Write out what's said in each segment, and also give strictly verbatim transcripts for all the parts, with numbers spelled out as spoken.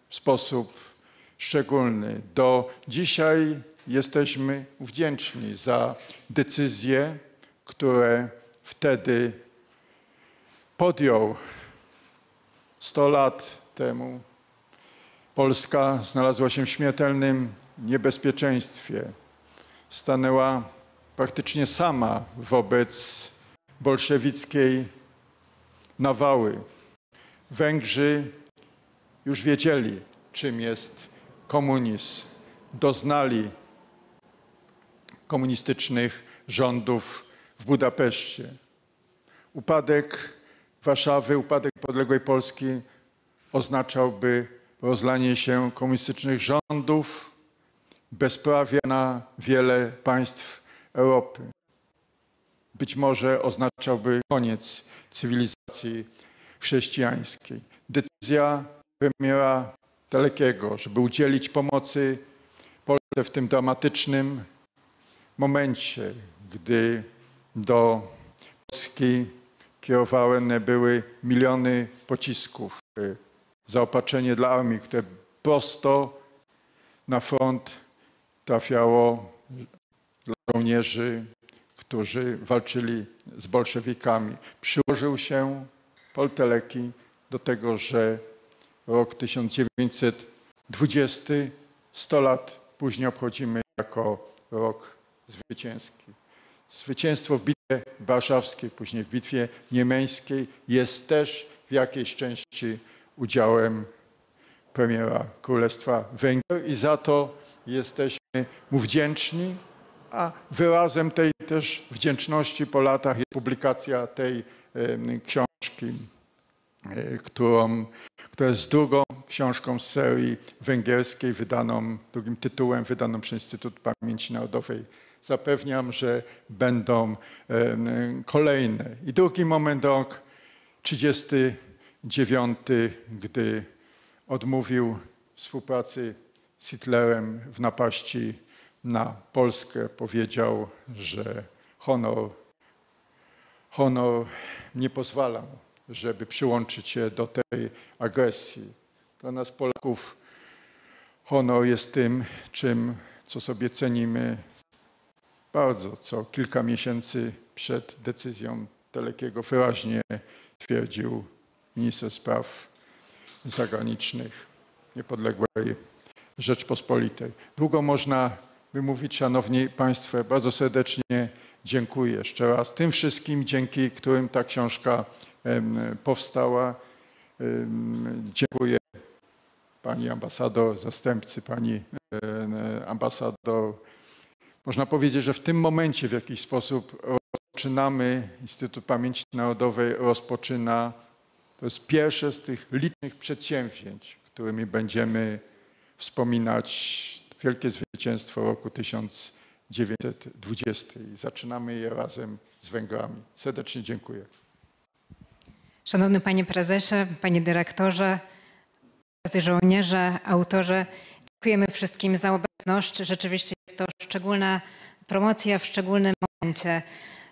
w sposób szczególny. Do dzisiaj jesteśmy wdzięczni za decyzje, które wtedy podjął sto lat temu. Polska znalazła się w śmiertelnym niebezpieczeństwie. Stanęła praktycznie sama wobec bolszewickiej nawały. Węgrzy już wiedzieli, czym jest komunizm. Doznali komunistycznych rządów w Budapeszcie. Upadek Warszawy, upadek podległej Polski oznaczałby rozlanie się komunistycznych rządów, bezprawia na wiele państw Europy. Być może oznaczałby koniec cywilizacji chrześcijańskiej. Decyzja premiera Telekiego, żeby udzielić pomocy Polsce w tym dramatycznym momencie, gdy do Polski kierowane były miliony pocisków, zaopatrzenie dla armii, które prosto na front trafiało dla żołnierzy, którzy walczyli z bolszewikami. Przyłożył się Paul Teleki do tego, że rok tysiąc dziewięćset dwudziesty, sto lat później obchodzimy jako rok zwycięski. Zwycięstwo w Bitwie Warszawskiej, później w Bitwie Niemeńskiej jest też w jakiejś części udziałem premiera Królestwa Węgier i za to jesteśmy mu wdzięczni, a wyrazem tej też wdzięczności po latach jest publikacja tej y, książki, y, którą, która jest drugą książką z serii węgierskiej, wydaną, drugim tytułem, wydaną przez Instytut Pamięci Narodowej. Zapewniam, że będą y, kolejne. I drugi moment, rok trzydziesty dziewiąty, gdy odmówił współpracy z Hitlerem w napaści na Polskę, powiedział, że honor, honor nie pozwala mu, żeby przyłączyć się do tej agresji. Dla nas Polaków honor jest tym, czym, co sobie cenimy bardzo, co kilka miesięcy przed decyzją Telekiego wyraźnie twierdził minister spraw zagranicznych niepodległej Rzeczpospolitej. Długo można by mówić, szanowni państwo, bardzo serdecznie dziękuję jeszcze raz tym wszystkim, dzięki którym ta książka em, powstała. Em, dziękuję pani ambasador, zastępcy pani em, ambasador. Można powiedzieć, że w tym momencie w jakiś sposób rozpoczynamy, Instytut Pamięci Narodowej rozpoczyna, to jest pierwsze z tych licznych przedsięwzięć, którymi będziemy wspominać wielkie zwycięstwo roku tysiąc dziewięćset dwudziestego. Zaczynamy je razem z Węgrami. Serdecznie dziękuję. Szanowny panie prezesie, panie dyrektorze, żołnierze, autorze, dziękujemy wszystkim za obecność. Rzeczywiście jest to szczególna promocja w szczególnym momencie.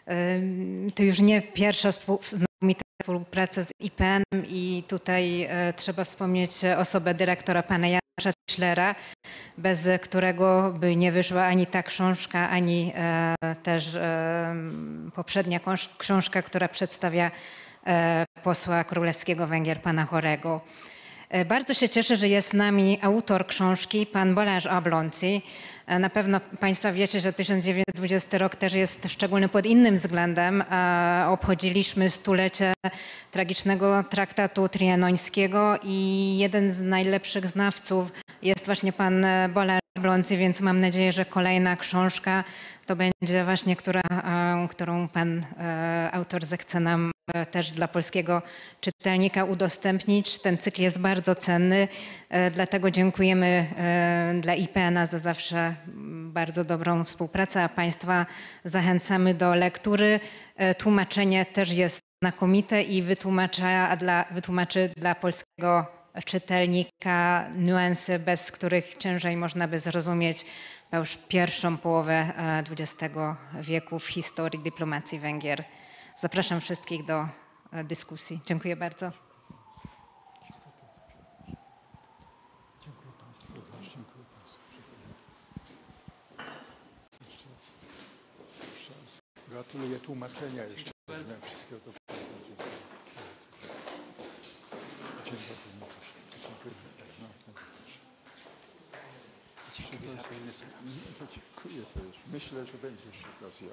To już nie pierwsza znakomita współpraca z I P N-em i tutaj e, trzeba wspomnieć osobę dyrektora pana Janusza Tischlera, bez którego by nie wyszła ani ta książka, ani e, też e, poprzednia książka, która przedstawia e, posła królewskiego Węgier, pana Horego. E, bardzo się cieszę, że jest z nami autor książki, pan Balázs Ablonczy. Na pewno państwo wiecie, że tysiąc dziewięćset dwudziesty rok też jest szczególny pod innym względem. Obchodziliśmy stulecie tragicznego traktatu trianońskiego i jeden z najlepszych znawców jest właśnie pan Balázs Ablonczy, więc mam nadzieję, że kolejna książka to będzie właśnie, która, którą pan autor zechce nam też dla polskiego czytelnika udostępnić. Ten cykl jest bardzo cenny, dlatego dziękujemy dla I P N-a za zawsze bardzo dobrą współpracę, a państwa zachęcamy do lektury. Tłumaczenie też jest znakomite i wytłumacza dla, wytłumaczy dla polskiego czytelnika niuanse, bez których ciężej można by zrozumieć już pierwszą połowę dwudziestego wieku w historii dyplomacji Węgier. Zapraszam wszystkich do dyskusji. Dziękuję bardzo. Gratuluję tłumaczenia jeszcze. Wszystkiego dobrego. Dzień dobry. Dziękuję. No, to dziękuję też. Myślę, że będzie jeszcze okazja.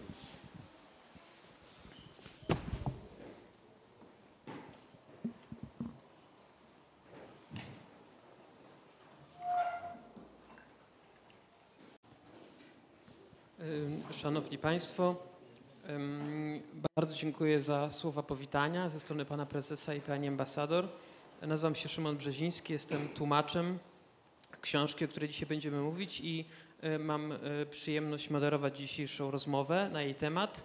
Szanowni Państwo, bardzo dziękuję za słowa powitania ze strony Pana Prezesa i Pani Ambasador. Nazywam się Szymon Brzeziński, jestem tłumaczem książki, o której dzisiaj będziemy mówić i mam przyjemność moderować dzisiejszą rozmowę na jej temat.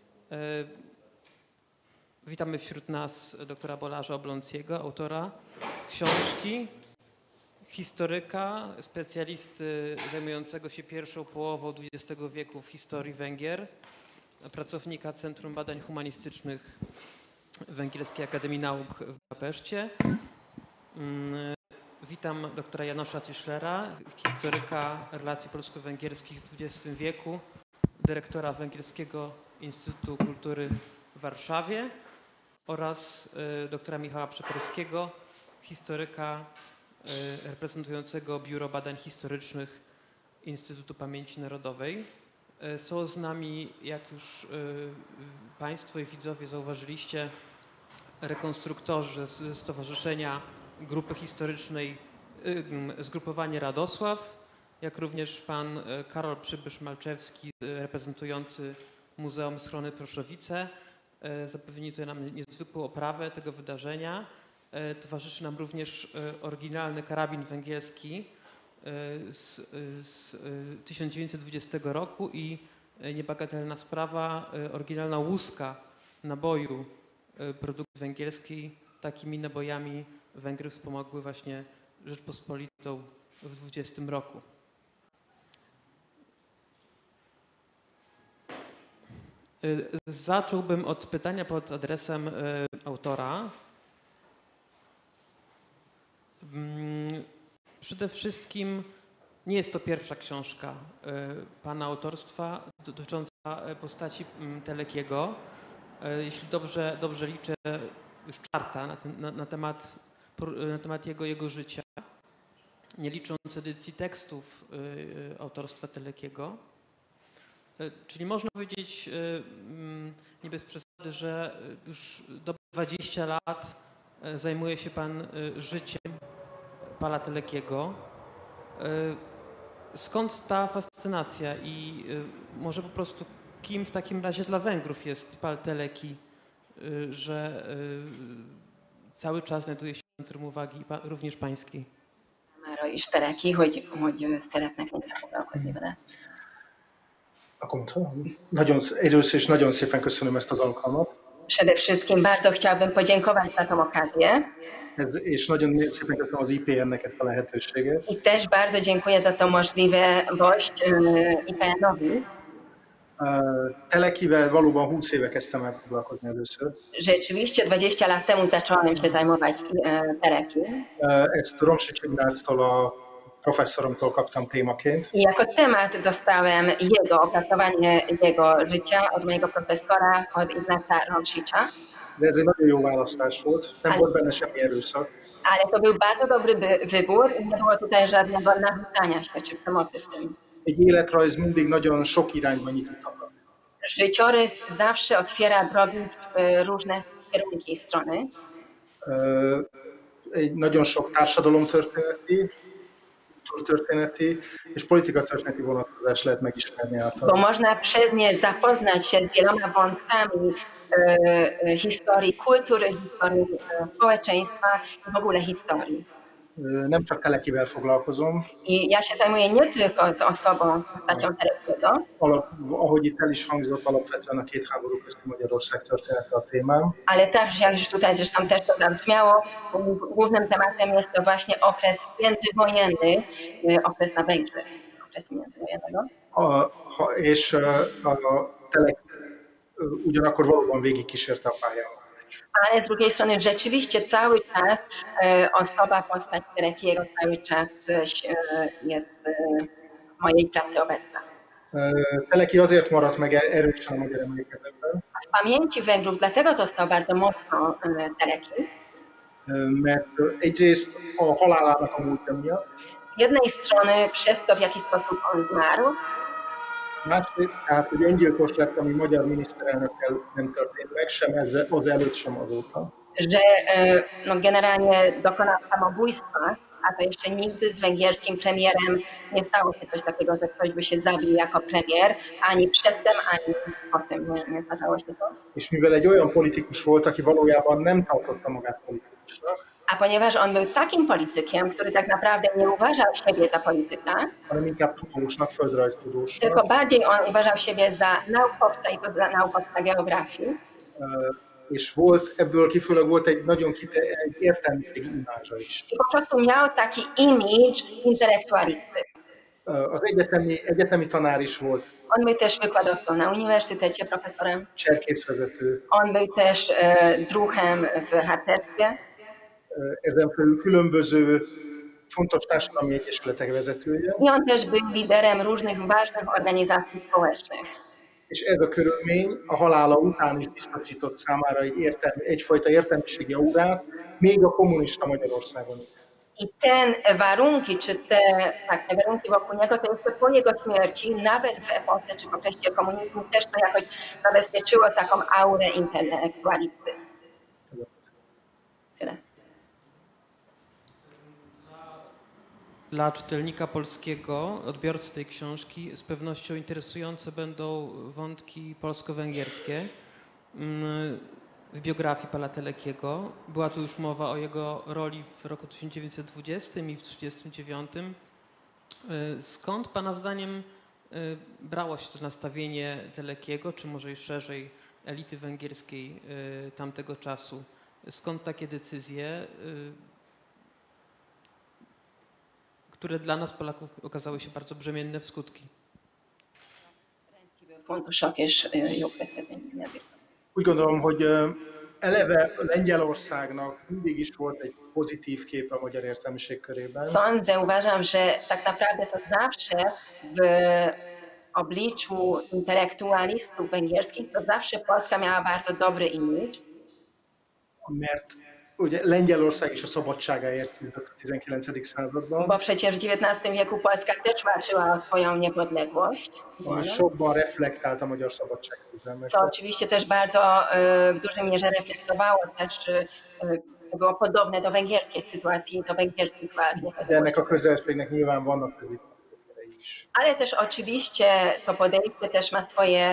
Witamy wśród nas doktora Bolarza Obląckiego, autora książki, historyka, specjalisty zajmującego się pierwszą połową dwudziestego wieku w historii Węgier, pracownika Centrum Badań Humanistycznych Węgierskiej Akademii Nauk w Budapeszcie. Witam doktora Janusza Tischlera, historyka relacji polsko-węgierskich w dwudziestym wieku, dyrektora Węgierskiego Instytutu Kultury w Warszawie oraz doktora Michała Przeperskiego, historyka reprezentującego Biuro Badań Historycznych Instytutu Pamięci Narodowej. Są z nami, jak już Państwo i widzowie zauważyliście, rekonstruktorzy ze Stowarzyszenia Grupy Historycznej Zgrupowanie Radosław, jak również pan Karol Przybysz-Malczewski, reprezentujący Muzeum Schrony Proszowice. Zapewnili tutaj nam niezwykłą oprawę tego wydarzenia. Towarzyszy nam również oryginalny karabin węgierski z, z tysiąc dziewięćset dwudziestego roku i niebagatelna sprawa, oryginalna łuska naboju produkcji węgierskiej. Takimi nabojami Węgry wspomogły właśnie Rzeczpospolitą w dwudziestym roku. Zacząłbym od pytania pod adresem autora. Przede wszystkim nie jest to pierwsza książka pana autorstwa dotycząca postaci Telekiego. Jeśli dobrze, dobrze liczę, już czwarta na, ten, na, na, temat, na temat jego, jego życia, nie licząc edycji tekstów autorstwa Telekiego. Czyli można powiedzieć nie bez przesady, że już do dwudziestu lat zajmuje się pan życiem Pala Telekiego. Skąd ta fascynacja i może po prostu kim w takim razie dla Węgrów jest Pál Teleki, że cały czas znajduje się w centrum uwagi również pańskiej? Mára is Teleki, hogy, hogy szeretnek ennyire foglalkozni vele. Akkor mondhatom? Nagyon, először is nagyon szépen köszönöm ezt az alkalmat. Przede wszystkim bardzo chciałbym podziękować za tą okazję. Ez, és nagyon szépen köszönöm az I P N-nek ezt a lehetőséget. I też bardzo dziękuję za tą możliwość I P N-owi. Telekivel valóban húsz éve kezdtem el foglalkozni először. Rzeczywiście dwadzieścia lat temu zacząłem się zajmować Telekim. Ezt Romsics Ignáctól a professzoromtól kaptam témaként. I jako temat dostałem jego, opracowanie jego życia od mojego profesora, od Ignaca Romsicza. De ez egy nagyon jó választás volt, nem volt benne semmi erőszak. Ale to był bardzo dobry wybór i nie było tutaj żadnego narzucania się czy przemocy w tym. Egy életrajz mindig nagyon sok irányba nyitott. Życiorys zawsze otwiera drogi w różne kierunki i strony. Egy nagyon sok társadalomtörténeti, kultúrtörténeti és politikatörténeti vonatkozást lehet megismerni által. Bo można przez nie zapoznać się z wieloma wątkami e, historii kultury, historii e, społeczeństwa i w ogóle historii. Nem csak Telekivel foglalkozom. I ja się zajmuję nie tylko z osobą, z postacią Telekiego. Ahogy itt el is hangzott, alapvetően a két háború közti Magyarország története a témám. Ale też, jak już tutaj zresztą też to zabrzmiało, głównym tematem jest to właśnie okres międzywojenny, okres na Węgrzech, okres międzywojennego. A, ha, és a, a Telek ugyanakkor valóban végigkísérte a pályámat. Ale z drugiej strony rzeczywiście cały czas e, osoba, postać Telekiego cały czas e, jest e, w mojej pracy obecna. Teleki azért maradt meg erősen a magyar emlékezetben, W pamięci Węgrów dlatego został bardzo mocno e, Teleki. mert egyrészt a halálának a múltja miatt, Z jednej strony przez to, w jaki sposób on zmarł, másrészt, tehát, hogy öngyilkos lett, ami magyar miniszterelnökkel nem történt meg, sem ezzel, az előtt, sem azóta. że e, no, generalnie dokonał samobójstwa, a to jeszcze nigdy z węgierskim premierem nie stało się coś takiego, że ktoś by się zabił jako premier, ani przedtem, ani potem nie, nie zdarzało się to. És mivel egy olyan politikus volt, aki valójában nem tartotta magát politikusnak, A ponieważ on był takim politykiem, który tak naprawdę nie uważał siebie za polityka, hanem inkább tudósnak, földrajztudósnak, tylko bardziej on uważał siebie za naukowca i to za naukowca geografii. és volt, ebből kifolyólag volt egy nagyon kite, egy értelmiségi imázsa is. I po prostu miał taki image intelektualisty. Az egyetemi, egyetemi tanár is volt, On był też wykładowcą na uniwersytecie, profesorem. cserkészvezető, On był też e, druhem w harcerstwie. ezen felül különböző fontos társadalmi egyesületek vezetője, I on też był liderem różnych ważnych organizacji społecznych. és ez a körülmény a halála után is biztosított számára egy értelmi, egyfajta értelmiségi aurát, még a kommunista Magyarországon is. I ten warunki, czy te, tak, te warunki wokół niego, to jeszcze po jego śmierci, nawet w epoce czy w okresie komunizmu, też to jakoś zabezpieczyło taką aurę intelektualisty. Tyle. Dla czytelnika polskiego, odbiorcy tej książki, z pewnością interesujące będą wątki polsko-węgierskie w biografii pana Telekiego. Była tu już mowa o jego roli w roku tysiąc dziewięćset dwudziestym i w tysiąc dziewięćset trzydziestym dziewiątym. Skąd pana zdaniem brało się to nastawienie Telekiego, czy może i szerzej elity węgierskiej tamtego czasu? Skąd takie decyzje, które dla nas, Polaków, okazały się bardzo brzemienne w skutki? Fontosak és jók lettek. Úgy gondolom, hogy eleve Lengyelországnak mindig is volt egy pozitív kép a magyar értelmiség körében. Sądzę, uważam, że tak naprawdę to zawsze w obliczu intelektualistów węgierskich, to zawsze Polska miała bardzo dobry image. Mert ugye Lengyelország is a szabadságáért küzdött a tizenkilencedik században. Bo przecież w dziewiętnastym wieku Polska też walczyła o swoją niepodległość. És sokban reflektált a magyar szabadságküzdelmet. Co oczywiście też bardzo y, w dużej mierze reflektowało też, y, było podobne do węgierskiej sytuacji, do węgierskich walk De ennek a niepodległości. közelségnek nyilván vannak középszerei is. Ale też oczywiście to podejście też ma swoje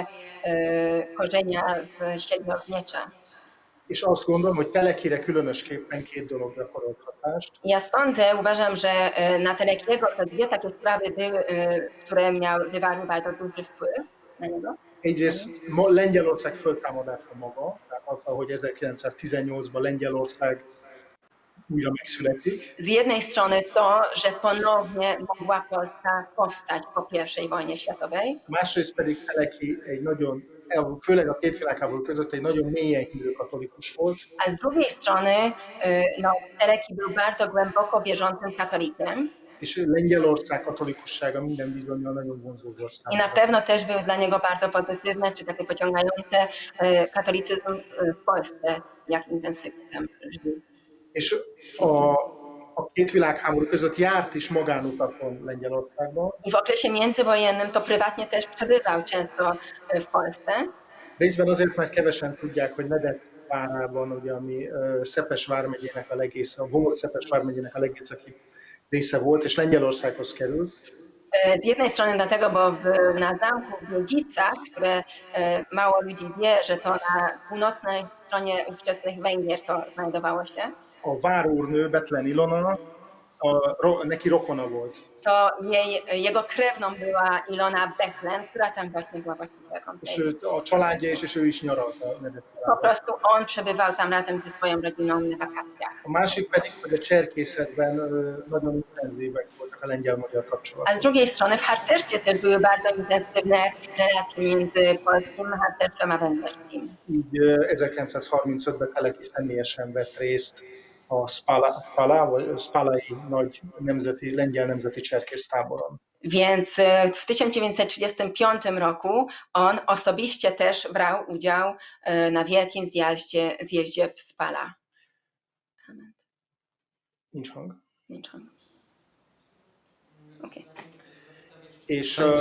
y, korzenia w średniowiecza. És azt gondolom, hogy Telekire különösképpen két dolog gyakorolt hatást. Ja sądzę, uważam, że y, na Telekiego to dwie takie sprawy były, y, które miały, wywarły bardzo duży wpływ na niego. Egyrészt ma Lengyelország föltámadása maga, tehát az, hogy ezerkilencszáztizennyolcban Lengyelország újra megszületik, Z jednej strony to, że ponownie mogła Polska powstać po pierwszej wojnie światowej, másrészt pedig Teleki egy nagyon, főleg a két világháború között egy nagyon mélyen hívő katolikus volt, a z drugiej strony y, no, Teleki był bardzo głęboko wierzącym katolikiem és Lengyelország katolikussága minden bizonnyal nagyon vonzó volt i na számára. pewno też był dla niego bardzo pozytywne, czy takie pociągające y, katolicyzm y, w Polsce, jak intensywnie tam żył. És a, a két világháború között járt is magánutakon Lengyelországban, I w okresie międzywojennym to prywatnie też przebywał często y, w Polsce. részben azért, mert kevesen tudják, hogy Medett várában, ugye, ami uh, Szepes vármegyének a legész, a volt Szepes vármegyének a legészaki része volt, és Lengyelországhoz került. Z jednej strony dlatego, bo w, na zamku w Gliwicach, które e, mało ludzi wie, że to na północnej stronie ówczesnych Węgier to znajdowało się, A várúrnő Betlen Ilona, a, ro, neki rokona volt. to jej, jego krewną była Ilona Bethlen, która tam właśnie była właścicielką És tej. ő, a családja is, és ő is nyaralt a Medett Po várban. prostu on przebywał tam razem ze swoją rodziną na wakacjach. A másik pedig, hogy a cserkészetben ö, nagyon intenzívek voltak a lengyel-magyar A z kapcsolatok. drugiej strony w harcerstwie też były bardzo intensywne relacje między polskim harcerstwem a węgierskim. Így ö, ezerkilencszázharmincötben Teleki személyesen vett részt a Spala, Spala, vagy Spalai nagy nemzeti, lengyel nemzeti cserkésztáboron. Więc e, w tysiąc dziewięćset trzydziestym piątym roku on osobiście też brał udział e, na wielkim zjeździe, zjeździe w Spala. Nincs hang. Nincs hang. Okej. És uh,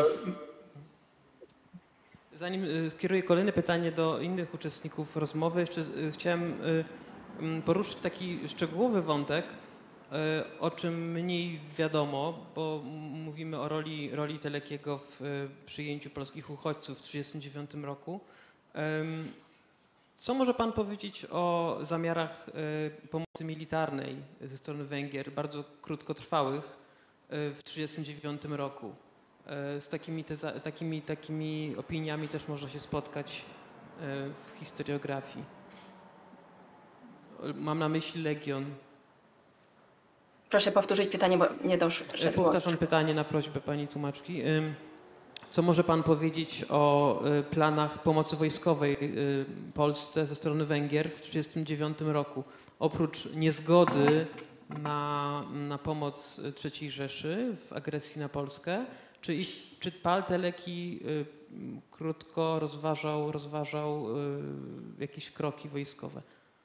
Zanim y, skieruję kolejne pytanie do innych uczestników rozmowy, jeszcze y, chciałem y, mm, poruszyć taki szczegółowy wątek, y, o czym mniej wiadomo, bo m- mówimy o roli, roli Telekiego w y, przyjęciu polskich uchodźców w tysiąc dziewięćset trzydziestym dziewiątym roku. Ym, Co może Pan powiedzieć o zamiarach y, pomocy militarnej ze strony Węgier, bardzo krótkotrwałych, y, w tysiąc dziewięćset trzydziestym dziewiątym roku? Y, Z takimi, teza, takimi, takimi opiniami też można się spotkać y, w historiografii. Mam na myśli Legion. Proszę powtórzyć pytanie, bo nie doszło. Y, Powtarzam pytanie na prośbę Pani tłumaczki. Ym, Co może Pan powiedzieć o y, planach pomocy wojskowej y, Polsce ze strony Węgier w tysiąc dziewięćset trzydziestym dziewiątym roku? Oprócz niezgody na, na pomoc trzeciej Rzeszy w agresji na Polskę, czy, ist, czy Pál Teleki y, krótko rozważał, rozważał y, jakieś kroki wojskowe?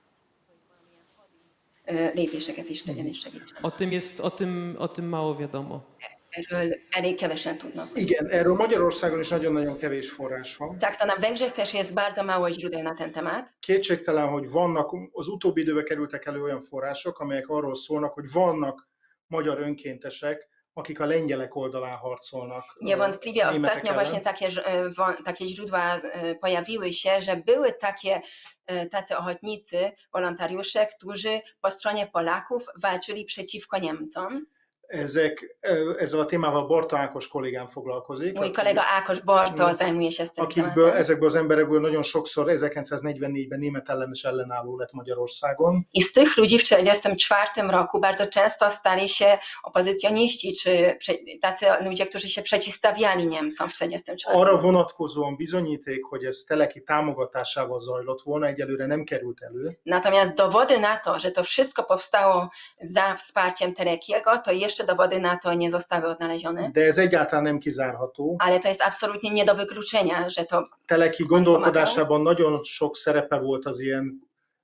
E, Lépéseket is tegyen és segítsen. O tym, jest, o tym, o tym mało wiadomo. Erről elég kevesen tudnak. igen, erről Magyarországon is nagyon-nagyon kevés forrás van. Tak, to na Węgrzech też jest bardzo mało źródeł na ten temat. Kétségtelen, hogy vannak, az utóbbi időben kerültek elő olyan források, amelyek arról szólnak, hogy vannak magyar önkéntesek, akik a lengyelek oldalán harcolnak. Niewątpliwie a németek ostatnio ellen. właśnie takie, ż- e, wo- takie źródła e, pojawiły się, że były takie e, tacy ochotnicy, wolontariusze, którzy po stronie Polaków walczyli przeciwko Niemcom. Ezek, ezzel a témával Barta Ákos kollégám foglalkozik, Mój aki- kolega Ákos Barta zajmuje się z tym akikből, tematem. ezekből az emberekből nagyon sokszor ezerkilencszáznegyvennégyben német ellenes ellenálló lett Magyarországon. I z tych ludzi w tysiąc dziewięćset trzydziestym czwartym roku bardzo często stali się opozycjoniści, czy prze- tacy ludzie, którzy się przeciwstawiali Niemcom w tysiąc dziewięćset trzydziestym czwartym. Arra vonatkozóan bizonyíték, hogy ez Teleki támogatásával zajlott volna, egyelőre nem került elő. Natomiast dowody na to, że to wszystko powstało za wsparciem Telekiego, to jeszcze dowody na to nie zostały odnalezione. De ez egyáltalán nem kizárható. Ale to jest absolutnie nie do wykluczenia, że to Teleki gondolkodásában nagyon sok szerepe volt az ilyen,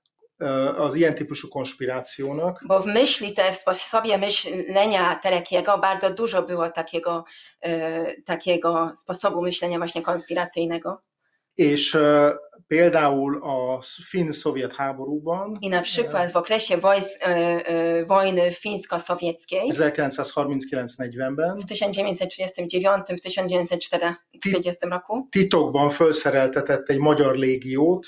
az ilyen típusú konspirációnak. bo w myśli, te, w sposobie myślenia Telekiego bardzo dużo było takiego, e, takiego sposobu myślenia właśnie konspiracyjnego. És uh, például a finn-szovjet háborúban I na przykład w okresie wojs, e, e, wojny fińsko-sowieckiej ezerkilencszázharminckilenc negyvenben w tysiąc dziewięćset trzydziestym dziewiątym w tysiąc dziewięćset czterdziestym roku titokban felszereltetett egy magyar légiót,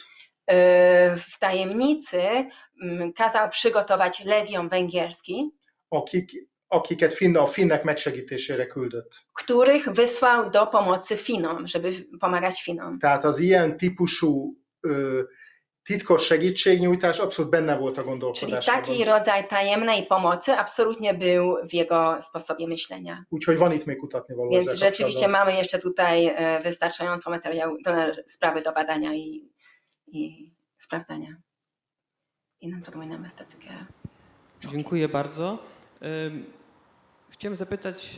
e, w tajemnicy m, kazał przygotować legion węgierski, akik, akiket Finn, a finnek megsegítésére küldött. których wysłał do pomocy Finom, żeby pomagać Finom. Tehát az ilyen típusú ö, titkos segítségnyújtás abszolút benne volt a Czyli gondolkodásában. taki rodzaj tajemnej pomocy absolutnie był w jego sposobie myślenia. Úgyhogy van itt még kutatni való Więc ezzel rzeczywiście kapcsolatban. mamy jeszcze tutaj e, wystarczająco materiału, do, sprawy do badania i, i sprawdzania. Innym podwójnym estetykę. Dziękuję bardzo. Ym, Chciałem zapytać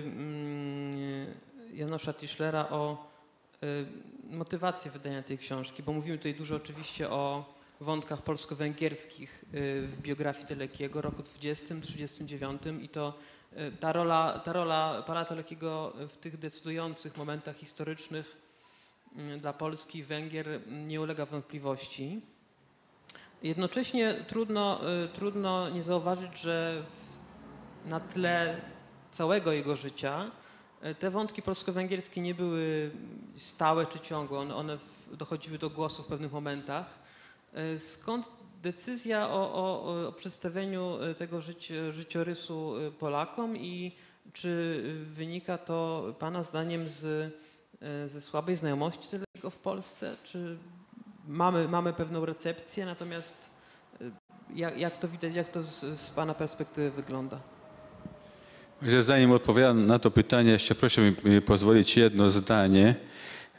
ym, Janusza Tischlera o y, motywację wydania tej książki, bo mówimy tutaj dużo oczywiście o wątkach polsko-węgierskich y, w biografii Telekiego, roku dwudziestym trzydziestym dziewiątym i to y, ta rola, ta rola Pála Telekiego w tych decydujących momentach historycznych y, dla Polski i Węgier nie ulega wątpliwości. Jednocześnie trudno, y, trudno nie zauważyć, że w, na tle całego jego życia y, te wątki polsko-węgierskie nie były stałe czy ciągłe, one, one w, dochodziły do głosu w pewnych momentach. Y, skąd decyzja o, o, o przedstawieniu y, tego życi, życiorysu y, Polakom i czy wynika to Pana zdaniem z, y, ze słabej znajomości tego w Polsce, czy Mamy, mamy pewną recepcję, natomiast jak, jak to widać, jak to z, z Pana perspektywy wygląda? Zanim odpowiadam na to pytanie, jeszcze proszę mi pozwolić jedno zdanie.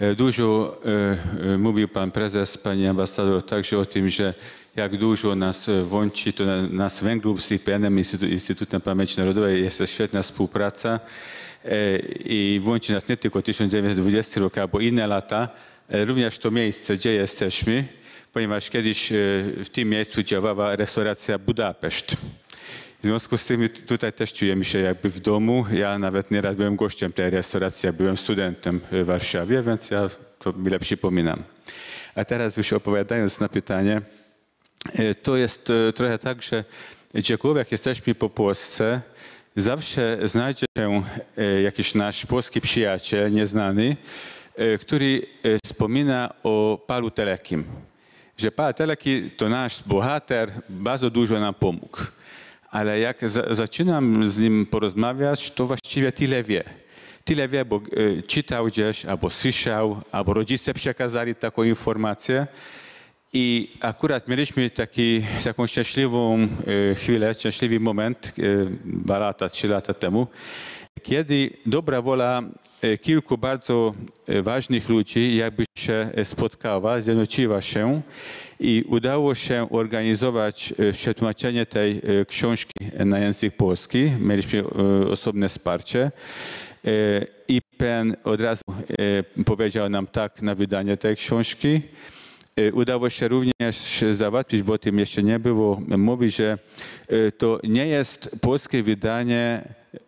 Dużo mówił pan prezes, pani ambasador także o tym, że jak dużo nas łączy, to nas Węgrów z I P N-em, Instytutem Pamięci Narodowej, jest to świetna współpraca i łączy nas nie tylko tysiąc dziewięćset dwudziesty rok albo inne lata, również to miejsce, gdzie jesteśmy, ponieważ kiedyś w tym miejscu działała restauracja Budapeszt. W związku z tym tutaj też czujemy się jakby w domu. Ja nawet nieraz byłem gościem tej restauracji, jak byłem studentem w Warszawie, więc ja to mile przypominam. A teraz już odpowiadając na pytanie, to jest trochę tak, że gdziekolwiek jesteśmy po Polsce, zawsze znajdzie się jakiś nasz polski przyjaciel, nieznany, który wspomina o Palu Telekim. Że Paweł Teleki to nasz bohater, bardzo dużo nam pomógł. Ale jak za, zaczynam z nim porozmawiać, to właściwie tyle wie. Tyle wie, bo y, czytał gdzieś, albo słyszał, albo rodzice przekazali taką informację. I akurat mieliśmy taki, taką szczęśliwą y, chwilę, szczęśliwy moment, y, dwa lata, trzy lata temu, kiedy dobra wola y, kilku bardzo y, ważnych ludzi jakby się spotkała, zjednoczyła się i udało się organizować przetłumaczenie tej książki na język polski. Mieliśmy osobne wsparcie. I P N od razu powiedział nam tak na wydanie tej książki. Udało się również załatwić, bo o tym jeszcze nie było, mówi, że to nie jest polskie wydanie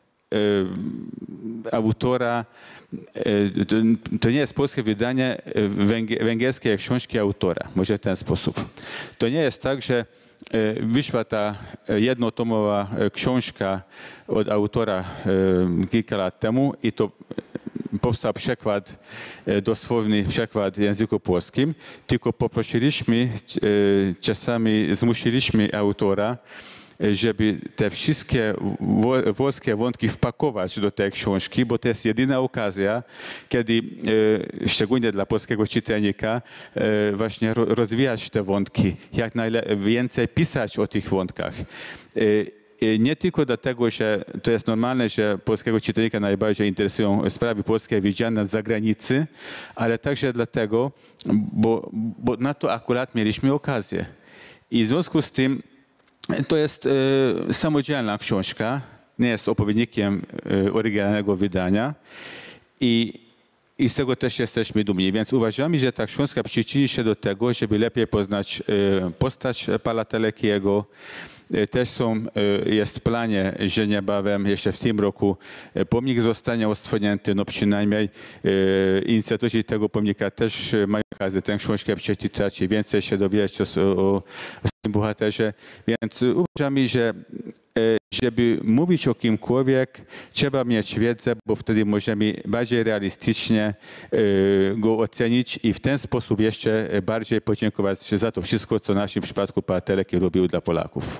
autora, to, to nie jest polskie wydanie węgierskiej książki autora, może w ten sposób. To nie jest tak, że wyszła ta jednotomowa książka od autora kilka lat temu i to powstał przekład, dosłowny przekład w języku polskim, tylko poprosiliśmy, czasami zmusiliśmy autora, żeby te wszystkie polskie wątki wpakować do tej książki, bo to jest jedyna okazja, kiedy e, szczególnie dla polskiego czytelnika e, właśnie rozwijać te wątki, jak najwięcej pisać o tych wątkach. E, nie tylko dlatego, że to jest normalne, że polskiego czytelnika najbardziej interesują sprawy polskie widziane z zagranicy, ale także dlatego, bo, bo na to akurat mieliśmy okazję. I w związku z tym to jest e, samodzielna książka, nie jest opowiednikiem e, oryginalnego wydania i, i z tego też jesteśmy dumni. Więc uważamy, że ta książka przyczyni się do tego, żeby lepiej poznać e, postać Pala Telekiego. E, też są, e, jest w planie, że niebawem, jeszcze w tym roku, e, pomnik zostanie odsłonięty, no przynajmniej e, inicjatorzy tego pomnika też mają okazję tę książkę przeczytać i więcej się dowiedzieć o, o, o bohaterze, więc uważamy, że żeby mówić o kimkolwiek, trzeba mieć wiedzę, bo wtedy możemy bardziej realistycznie go ocenić i w ten sposób jeszcze bardziej podziękować za to wszystko, co w naszym przypadku Paweł Teleki robił dla Polaków.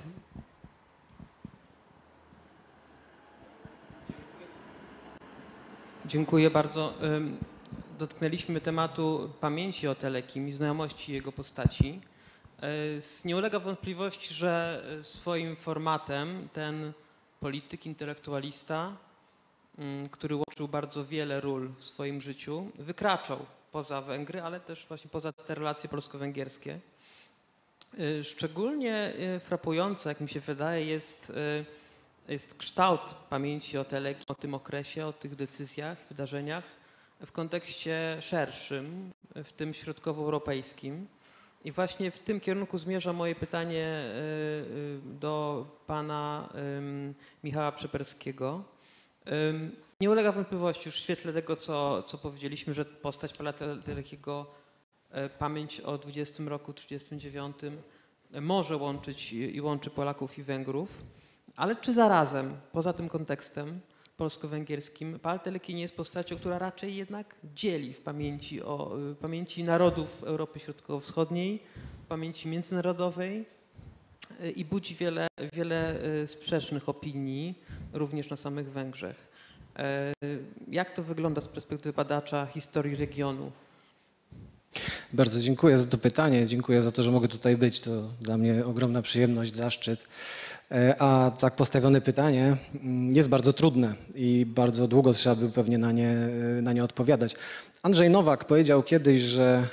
Dziękuję bardzo. Dotknęliśmy tematu pamięci o Telekim i znajomości jego postaci. Nie ulega wątpliwości, że swoim formatem ten polityk, intelektualista, który łączył bardzo wiele ról w swoim życiu, wykraczał poza Węgry, ale też właśnie poza te relacje polsko-węgierskie. Szczególnie frapujące, jak mi się wydaje, jest, jest kształt pamięci o Telekim, o tym okresie, o tych decyzjach, wydarzeniach w kontekście szerszym, w tym środkowoeuropejskim. I właśnie w tym kierunku zmierza moje pytanie do pana Michała Przeperskiego. Nie ulega wątpliwości już w świetle tego, co, co powiedzieliśmy, że postać Pala Telekiego, pamięć o dwudziestym roku trzydziestym dziewiątym może łączyć i łączy Polaków i Węgrów, ale czy zarazem, poza tym kontekstem polsko-węgierskim, Paweł Teleki nie jest postacią, która raczej jednak dzieli w pamięci o pamięci narodów Europy Środkowo-Wschodniej, w pamięci międzynarodowej i budzi wiele, wiele sprzecznych opinii, również na samych Węgrzech. Jak to wygląda z perspektywy badacza historii regionu? Bardzo dziękuję za to pytanie. Dziękuję za to, że mogę tutaj być. To dla mnie ogromna przyjemność, zaszczyt. A tak postawione pytanie jest bardzo trudne i bardzo długo trzeba by pewnie na nie, na nie odpowiadać. Andrzej Nowak powiedział kiedyś, że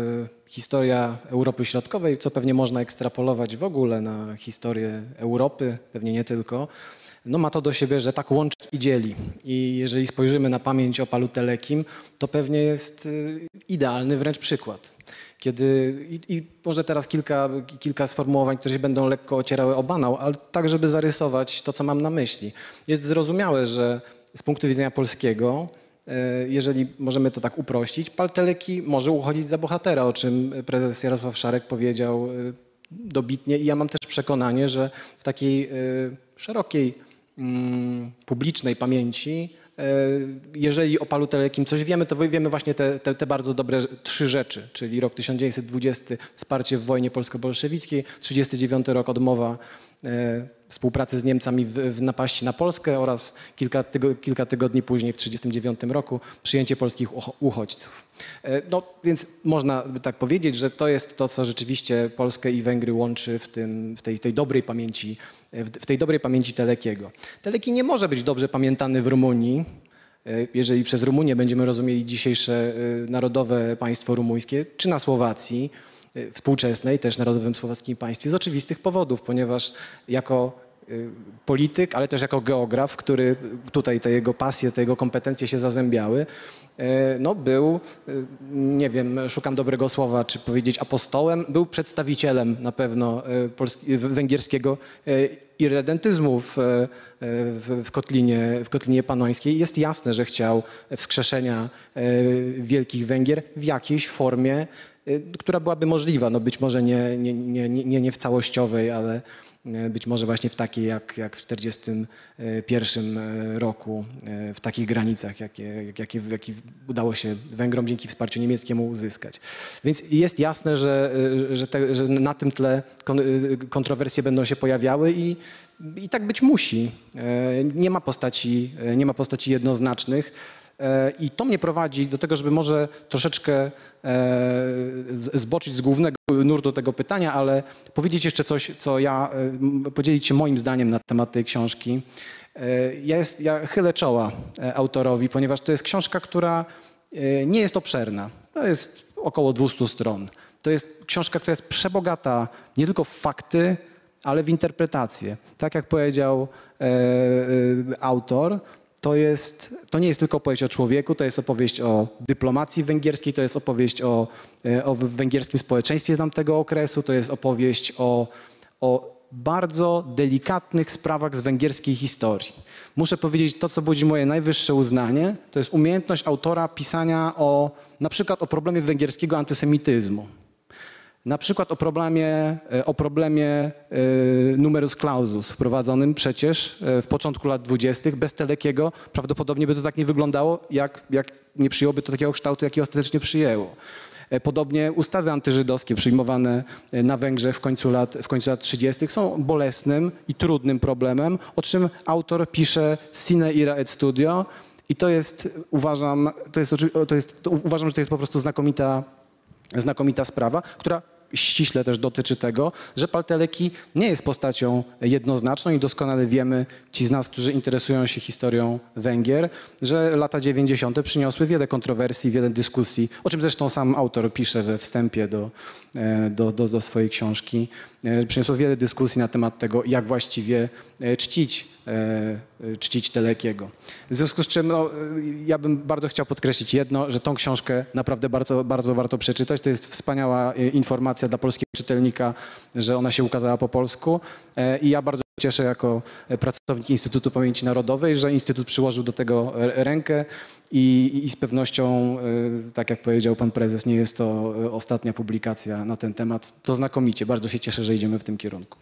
historia Europy Środkowej, co pewnie można ekstrapolować w ogóle na historię Europy, pewnie nie tylko, no ma to do siebie, że tak łączy i dzieli. I jeżeli spojrzymy na pamięć o Palu Telekim, to pewnie jest idealny wręcz przykład. Kiedy, i, i może teraz kilka, kilka sformułowań, które się będą lekko ocierały o banał, ale tak, żeby zarysować to, co mam na myśli. Jest zrozumiałe, że z punktu widzenia polskiego, jeżeli możemy to tak uprościć, Pal Teleki może uchodzić za bohatera, o czym prezes Jarosław Szarek powiedział dobitnie i ja mam też przekonanie, że w takiej szerokiej publicznej pamięci, jeżeli o Palu Telekim coś wiemy, to wiemy właśnie te, te, te bardzo dobre trzy rzeczy, czyli rok tysiąc dziewięćset dwudziesty, wsparcie w wojnie polsko-bolszewickiej, trzydziesty dziewiąty rok, odmowa e, współpracy z Niemcami w, w napaści na Polskę oraz kilka, tygo, kilka tygodni później, w trzydziestym dziewiątym roku, przyjęcie polskich uchodźców. E, no więc można by tak powiedzieć, że to jest to, co rzeczywiście Polskę i Węgry łączy w, tym, w tej, tej dobrej pamięci w tej dobrej pamięci Telekiego. Teleki nie może być dobrze pamiętany w Rumunii, jeżeli przez Rumunię będziemy rozumieli dzisiejsze narodowe państwo rumuńskie, czy na Słowacji współczesnej, też narodowym słowackim państwie, z oczywistych powodów, ponieważ jako polityk, ale też jako geograf, który tutaj te jego pasje, te jego kompetencje się zazębiały, no był, nie wiem, szukam dobrego słowa, czy powiedzieć apostołem, był przedstawicielem na pewno polski, węgierskiego irredentyzmu w, w, Kotlinie, w Kotlinie Panońskiej. Jest jasne, że chciał wskrzeszenia Wielkich Węgier w jakiejś formie, która byłaby możliwa, no być może nie, nie, nie, nie, nie w całościowej, ale być może właśnie w takiej jak, jak w czterdziestym pierwszym roku, w takich granicach, jakie, jakie, jakie udało się Węgrom dzięki wsparciu niemieckiemu uzyskać. Więc jest jasne, że, że, te, że na tym tle kontrowersje będą się pojawiały i, i tak być musi. Nie ma postaci, nie ma postaci jednoznacznych. I to mnie prowadzi do tego, żeby może troszeczkę zboczyć z głównego nurtu tego pytania, ale powiedzieć jeszcze coś, co ja, podzielić się moim zdaniem na temat tej książki. Ja, jest, ja chylę czoła autorowi, ponieważ to jest książka, która nie jest obszerna. To jest około dwieście stron. To jest książka, która jest przebogata nie tylko w fakty, ale w interpretację. Tak jak powiedział autor, To, jest, to nie jest tylko opowieść o człowieku, to jest opowieść o dyplomacji węgierskiej, to jest opowieść o, o węgierskim społeczeństwie tamtego okresu, to jest opowieść o, o bardzo delikatnych sprawach z węgierskiej historii. Muszę powiedzieć, to co budzi moje najwyższe uznanie, to jest umiejętność autora pisania o, na przykład o problemie węgierskiego antysemityzmu. Na przykład o problemie, o problemie numerus clausus wprowadzonym przecież w początku lat dwudziestych bez Telekiego prawdopodobnie by to tak nie wyglądało, jak, jak nie przyjęłoby to takiego kształtu, jaki ostatecznie przyjęło. Podobnie ustawy antyżydowskie przyjmowane na Węgrzech w końcu lat, w końcu lat trzydziestych są bolesnym i trudnym problemem, o czym autor pisze sine ira et studio i to jest, uważam, to jest, to jest, to uważam, że to jest po prostu znakomita, znakomita sprawa, która ściśle też dotyczy tego, że Pal Teleki nie jest postacią jednoznaczną i doskonale wiemy, ci z nas, którzy interesują się historią Węgier, że lata dziewięćdziesiąte przyniosły wiele kontrowersji, wiele dyskusji, o czym zresztą sam autor pisze we wstępie do, do, do, do swojej książki. Przyniosło wiele dyskusji na temat tego, jak właściwie czcić, czcić Telekiego. W związku z czym no, ja bym bardzo chciał podkreślić jedno, że tą książkę naprawdę bardzo, bardzo warto przeczytać. To jest wspaniała informacja dla polskiego czytelnika, że ona się ukazała po polsku i ja bardzo cieszę jako pracownik Instytutu Pamięci Narodowej, że Instytut przyłożył do tego rękę i, i z pewnością, tak jak powiedział pan prezes, nie jest to ostatnia publikacja na ten temat. To znakomicie. Bardzo się cieszę, że idziemy w tym kierunku.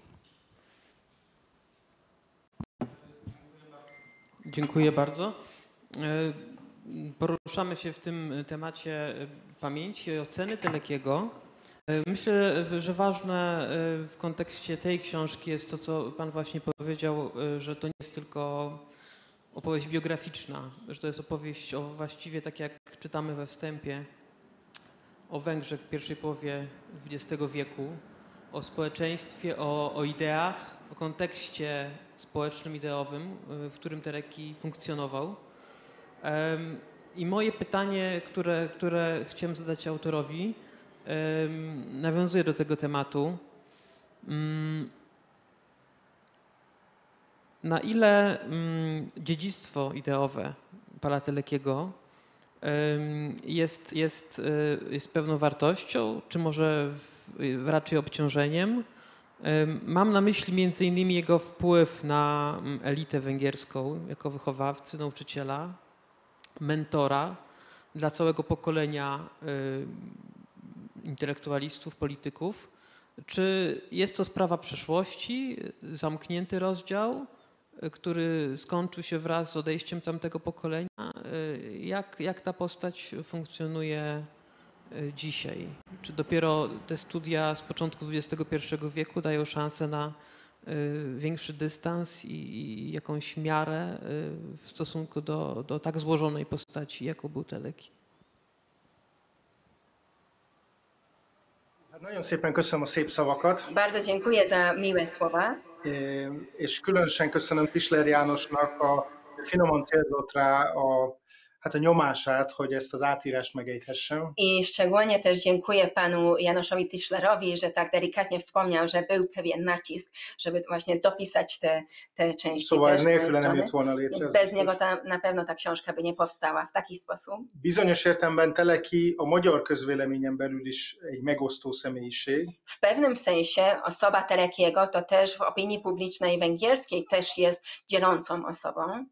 Dziękuję bardzo. Poruszamy się w tym temacie pamięci i oceny Telekiego. Myślę, że ważne w kontekście tej książki jest to, co pan właśnie powiedział, że to nie jest tylko opowieść biograficzna, że to jest opowieść o właściwie, tak jak czytamy we wstępie, o Węgrzech w pierwszej połowie dwudziestego wieku, o społeczeństwie, o, o ideach, o kontekście społecznym, ideowym, w którym Teleki funkcjonował. I moje pytanie, które, które chciałem zadać autorowi, nawiązuje do tego tematu. Na ile dziedzictwo ideowe pana Telekiego jest, jest, jest pewną wartością, czy może raczej obciążeniem? Mam na myśli między innymi jego wpływ na elitę węgierską jako wychowawcy, nauczyciela, mentora dla całego pokolenia intelektualistów, polityków. Czy jest to sprawa przeszłości, zamknięty rozdział, który skończył się wraz z odejściem tamtego pokolenia? Jak, jak ta postać funkcjonuje dzisiaj? Czy dopiero te studia z początku dwudziestego pierwszego wieku dają szansę na większy dystans i jakąś miarę w stosunku do, do tak złożonej postaci, jaką był Teleki? Nagyon szépen köszönöm a szép szavakat, Bardzo dziękuję za miłe słowa. és különösen köszönöm Tischler Jánosnak a finoman célzott rá a, hát a nyomását, hogy ezt az átírást megejthessem. I szczególnie też dziękuję panu Janoszowi Tischlerowi, że tak delikatnie wspomniał, że był pewien nacisk, żeby właśnie dopisać te, te części. Szóval też ez z mojej nélküle nem strony. jött volna létre. Więc ez bez biztos. niego ta, na pewno ta książka by nie powstała w taki sposób. Bizonyos értelemben Teleki a magyar közvéleményen belül is egy megosztó személyiség. W pewnym sensie osoba Telekiego to też w opinii publicznej węgierskiej też jest dzielącą osobą.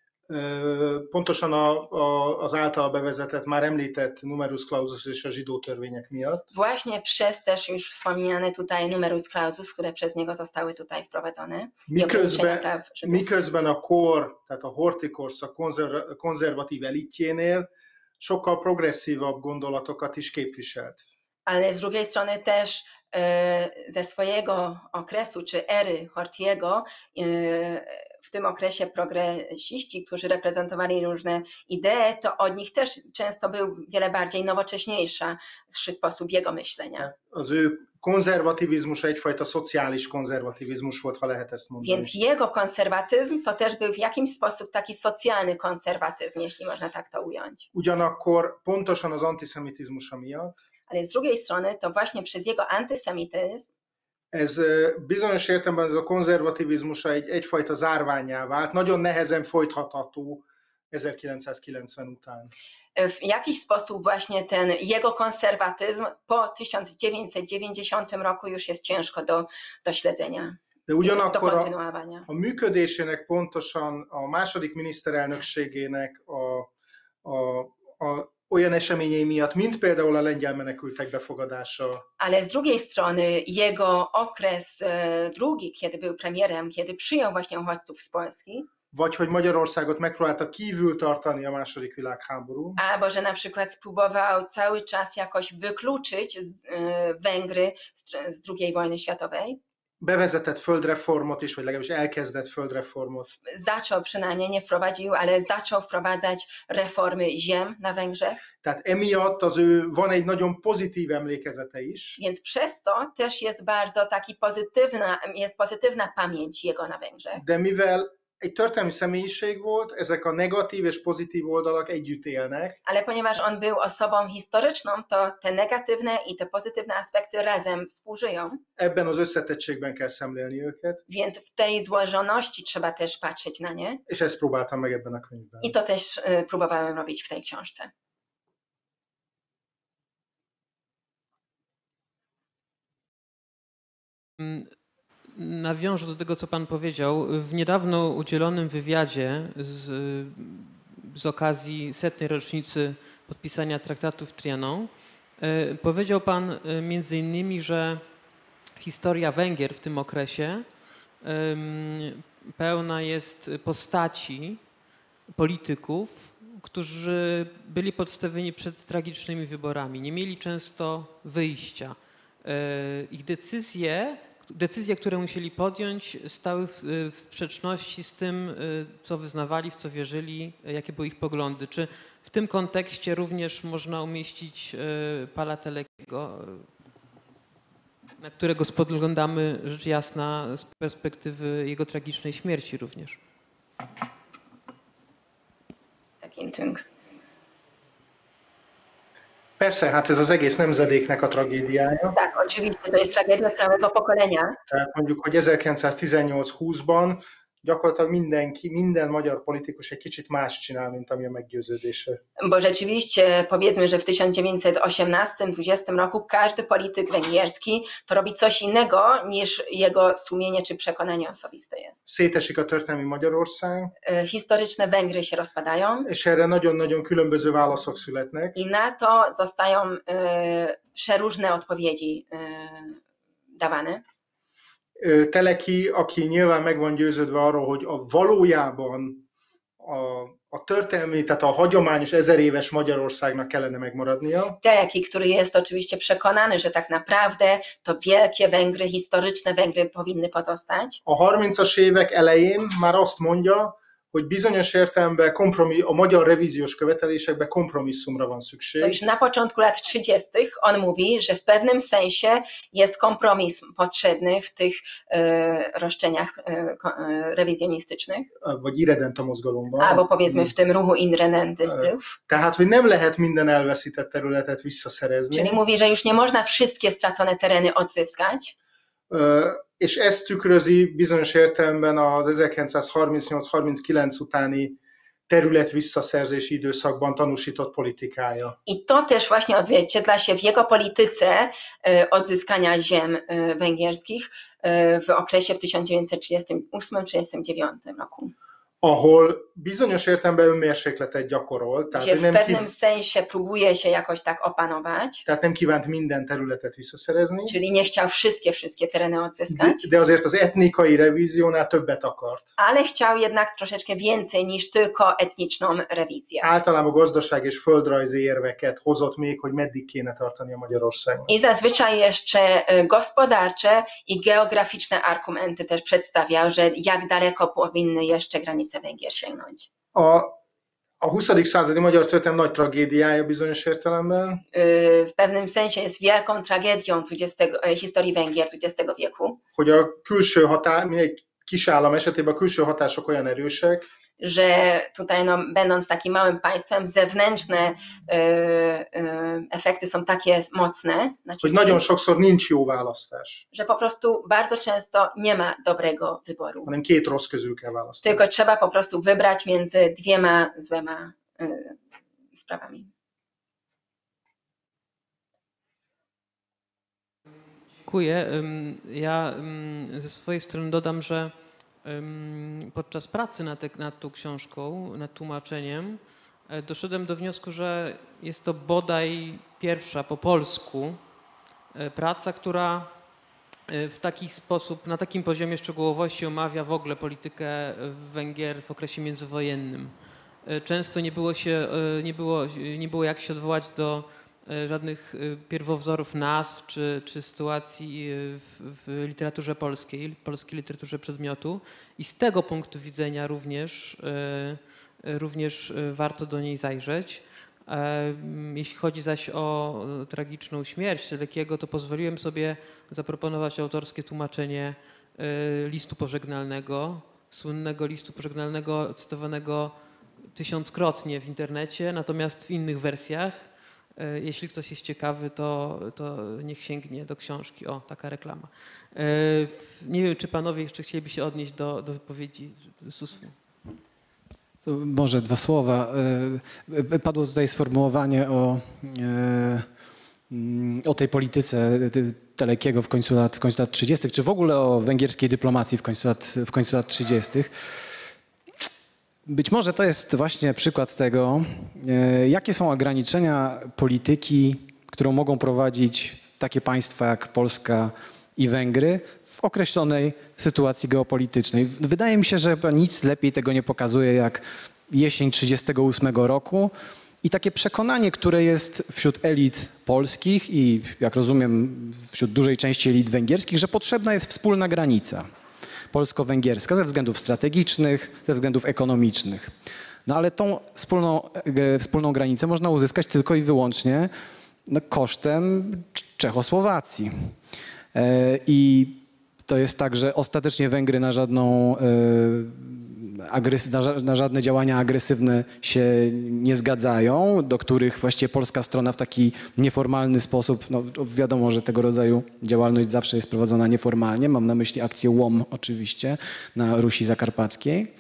Pontosan a, a, az által bevezetett, már említett numerus clausus és a zsidó törvények miatt. Właśnie przez też już wspomniane tutaj numerus clausus, które przez niego zostały tutaj wprowadzone. Miközben, miközben a kor, tehát a horthy-korszak konzerv, konzervatív elitjénél sokkal progresszívabb gondolatokat is képviselt. Ale z drugiej strony też e, ze swojego okresu, czy ery Horthyego, e, w tym okresie progresiści, którzy reprezentowali różne idee, to od nich też często był wiele bardziej nowocześniejszy sposób jego myślenia. Az ő konzervativizmusa egyfajta szociális konzervativizmus volt, ha lehet ezt mondani. Więc jego konserwatyzm to też był w jakimś sposób taki socjalny konserwatyzm, jeśli można tak to ująć. Ugyanakkor pontosan az antiszemitizmusa miatt Ale z drugiej strony to właśnie przez jego antysemityzm ez bizonyos értelemben ez a konzervativizmusa egy, egyfajta zárványá vált, nagyon nehezen folytatható ezerkilencszázkilencven után. W jakiś sposób właśnie ten jego konserwatyzm po tysiąc dziewięćset dziewięćdziesiątym roku już jest ciężko do, do śledzenia, De do ugyanakkor a, kontynuowania. a működésének pontosan a második miniszterelnökségének a, a, a olyan eseményei miatt, mint például a lengyel menekültek befogadása. Ale z drugiej strony jego okres e, drugi, kiedy był premierem, kiedy przyjął właśnie uchodźców z Polski, vagy hogy Magyarországot megpróbálta kívül tartani a második világháború, albo że na przykład spróbował cały czas jakoś wykluczyć e, Węgry z, z drugiej wojny światowej. bevezetett földreformot is, vagy legalábbis elkezdett földreformot. Zaczął przynajmniej, nie wprowadził, ale zaczął wprowadzać reformy ziem na Węgrzech. Tehát emiatt az ő van egy nagyon pozitív emlékezete is, Więc przez to też jest bardzo taki pozytywna, jest pozytywna pamięć jego na Węgrzech. de mivel egy történelmi személyiség volt, ezek a negatív és pozitív oldalak együtt élnek, Ale ponieważ on był osobą historyczną, to te negatywne i te pozytywne aspekty razem współżyją. ebben az összetettségben kell szemlélni őket, Więc w tej złożoności trzeba też patrzeć na nie. és ezt próbáltam meg ebben a könyvben. I to też y, próbowałem robić w tej książce. Nawiążę do tego, co pan powiedział. W niedawno udzielonym wywiadzie z, z okazji setnej rocznicy podpisania traktatu w Trianon powiedział pan między innymi, że historia Węgier w tym okresie pełna jest postaci polityków, którzy byli podstawieni przed tragicznymi wyborami. Nie mieli często wyjścia. Ich decyzje Decyzje, które musieli podjąć, stały w, w sprzeczności z tym, co wyznawali, w co wierzyli, jakie były ich poglądy. Czy w tym kontekście również można umieścić pana Telekiego? na którego spoglądamy rzecz jasna z perspektywy jego tragicznej śmierci również. Tekintünk. Persze, hát ez az egész nemzedéknek a tragédiája. Tak, oczywiście to jest tragedia całego pokolenia. Tehát mondjuk, hogy ezerkilencszáztizennyolc húszban gyakorlatilag mindenki, minden magyar politikus egy kicsit más csinál, mint ami a meggyőződése. Bo rzeczywiście powiedzmy, że w tysiąc dziewięćset osiemnastym dwudziestym roku każdy polityk węgierski to robi coś innego niż jego sumienie czy przekonanie osobiste jest. Szétesik a történelmi Magyarország, E, Historyczne Węgry się rozpadają és erre nagyon-nagyon különböző válaszok születnek. i na to zostają e, przeróżne odpowiedzi e, dawane. Ö, Teleki, aki nyilván meg van győződve arról, hogy a valójában a, a történelmi, tehát a hagyományos ezeréves Magyarországnak kellene megmaradnia. Teleki, który jest oczywiście przekonany, że tak naprawdę to wielkie Węgry, historyczne Węgry powinny pozostać. A harmincas évek elején már azt mondja, hogy bizonyos értelemben kompromi- a magyar revíziós követelésekben kompromisszumra van To szükség. już na początku lat trzydziestych on mówi, że w pewnym sensie jest kompromis potrzebny w tych e, roszczeniach e, ko- e, rewizjonistycznych, Vagy irredenta mozgalomban. albo powiedzmy w tym ruchu inrenentystów. Tehát, hogy nem lehet minden elveszített területet visszaszerezni. Czyli mówi, że już nie można wszystkie stracone tereny odzyskać. Ö, És ezt tükrözi bizonyos értelemben az ezerkilencszázharmincnyolc harminckilenc utáni terület visszaszerzési időszakban tanúsított politikája. I to też właśnie odzwierciedla się w jego polityce e, odzyskania ziem e, węgierskich e, w okresie w tysiąc dziewięćset trzydziestym ósmym trzydziestym dziewiątym roku. Ahol bizonyos értelemben önmérsékletet gyakorol, tehát, Gdzie hogy w nem, pewnym ki, sensie próbuje się jakoś tak opanować, tehát nem kívánt minden területet visszaszerezni, czyli nie chciał wszystkie, wszystkie tereny de, odzyskać, de azért az etnikai revíziónál többet akart. ale chciał jednak troszeczkę więcej niż tylko etniczną rewizję. Általában gazdaság és földrajzi érveket hozott még, hogy meddig kéne tartani a Magyarországon. I zazwyczaj jeszcze e, gospodarcze i geograficzne argumenty też przedstawiał, że jak daleko powinny jeszcze granice Węgier sięgnąć. A, a huszadik századi magyar történelem nagy tragédiája bizonyos értelemben, E, W pewnym sensie jest wielką tragedią dwudziestego, e, historii Węgier dwudziestego wieku, hogy a külső határ, mindegy kis állam esetében a külső hatások olyan erősek, że tutaj no, będąc takim małym państwem, zewnętrzne e, e, efekty są takie mocne, hogy naciski, nagyon sokszor nincs jó választás, że po prostu bardzo często nie ma dobrego wyboru. hanem két rossz közül kell választani. Tylko trzeba po prostu wybrać między dwiema złema e, sprawami. Dziękuję. Ym, Ja ym, ze swojej strony dodam, że ym, podczas pracy nad, te- nad tą książką, nad tłumaczeniem, e, doszedłem do wniosku, że jest to bodaj pierwsza po polsku e, praca, która e, w taki sposób, na takim poziomie szczegółowości omawia w ogóle politykę Węgier w okresie międzywojennym. E, Często nie było, się, e, nie było, nie było jak się odwołać do e, żadnych e, pierwowzorów nazw czy, czy sytuacji e, w, w literaturze polskiej, polskiej literaturze przedmiotu i z tego punktu widzenia również, e, e, również e, warto do niej zajrzeć. E, Jeśli chodzi zaś o e, tragiczną śmierć Telekiego, to pozwoliłem sobie zaproponować autorskie tłumaczenie e, listu pożegnalnego, słynnego listu pożegnalnego cytowanego tysiąckrotnie w internecie, natomiast w innych wersjach. E, Jeśli ktoś jest ciekawy, to, to niech sięgnie do książki. O, taka reklama. E, Nie wiem, czy panowie jeszcze chcieliby się odnieść do, do wypowiedzi Susmu. To może dwa słowa. E, Padło tutaj sformułowanie o, e, mm, o tej polityce Telekiego w końcu lat, w końcu lat trzydziestych, czy w ogóle o węgierskiej dyplomacji w końcu lat, w końcu lat trzydziestych. Być może to jest właśnie przykład tego, e, jakie są ograniczenia polityki, którą mogą prowadzić takie państwa jak Polska i Węgry w określonej sytuacji geopolitycznej. Wydaje mi się, że nic lepiej tego nie pokazuje jak jesień trzydziestego ósmego roku i takie przekonanie, które jest wśród elit polskich i jak rozumiem wśród dużej części elit węgierskich, że potrzebna jest wspólna granica polsko-węgierska ze względów strategicznych, ze względów ekonomicznych. No ale tą wspólną, e, wspólną granicę można uzyskać tylko i wyłącznie no, kosztem Czechosłowacji. I to jest tak, że ostatecznie Węgry na żadną agresy, na, ża na żadne działania agresywne się nie zgadzają, do których właściwie polska strona w taki nieformalny sposób, no wiadomo, że tego rodzaju działalność zawsze jest prowadzona nieformalnie, mam na myśli akcję łom oczywiście na Rusi Zakarpackiej.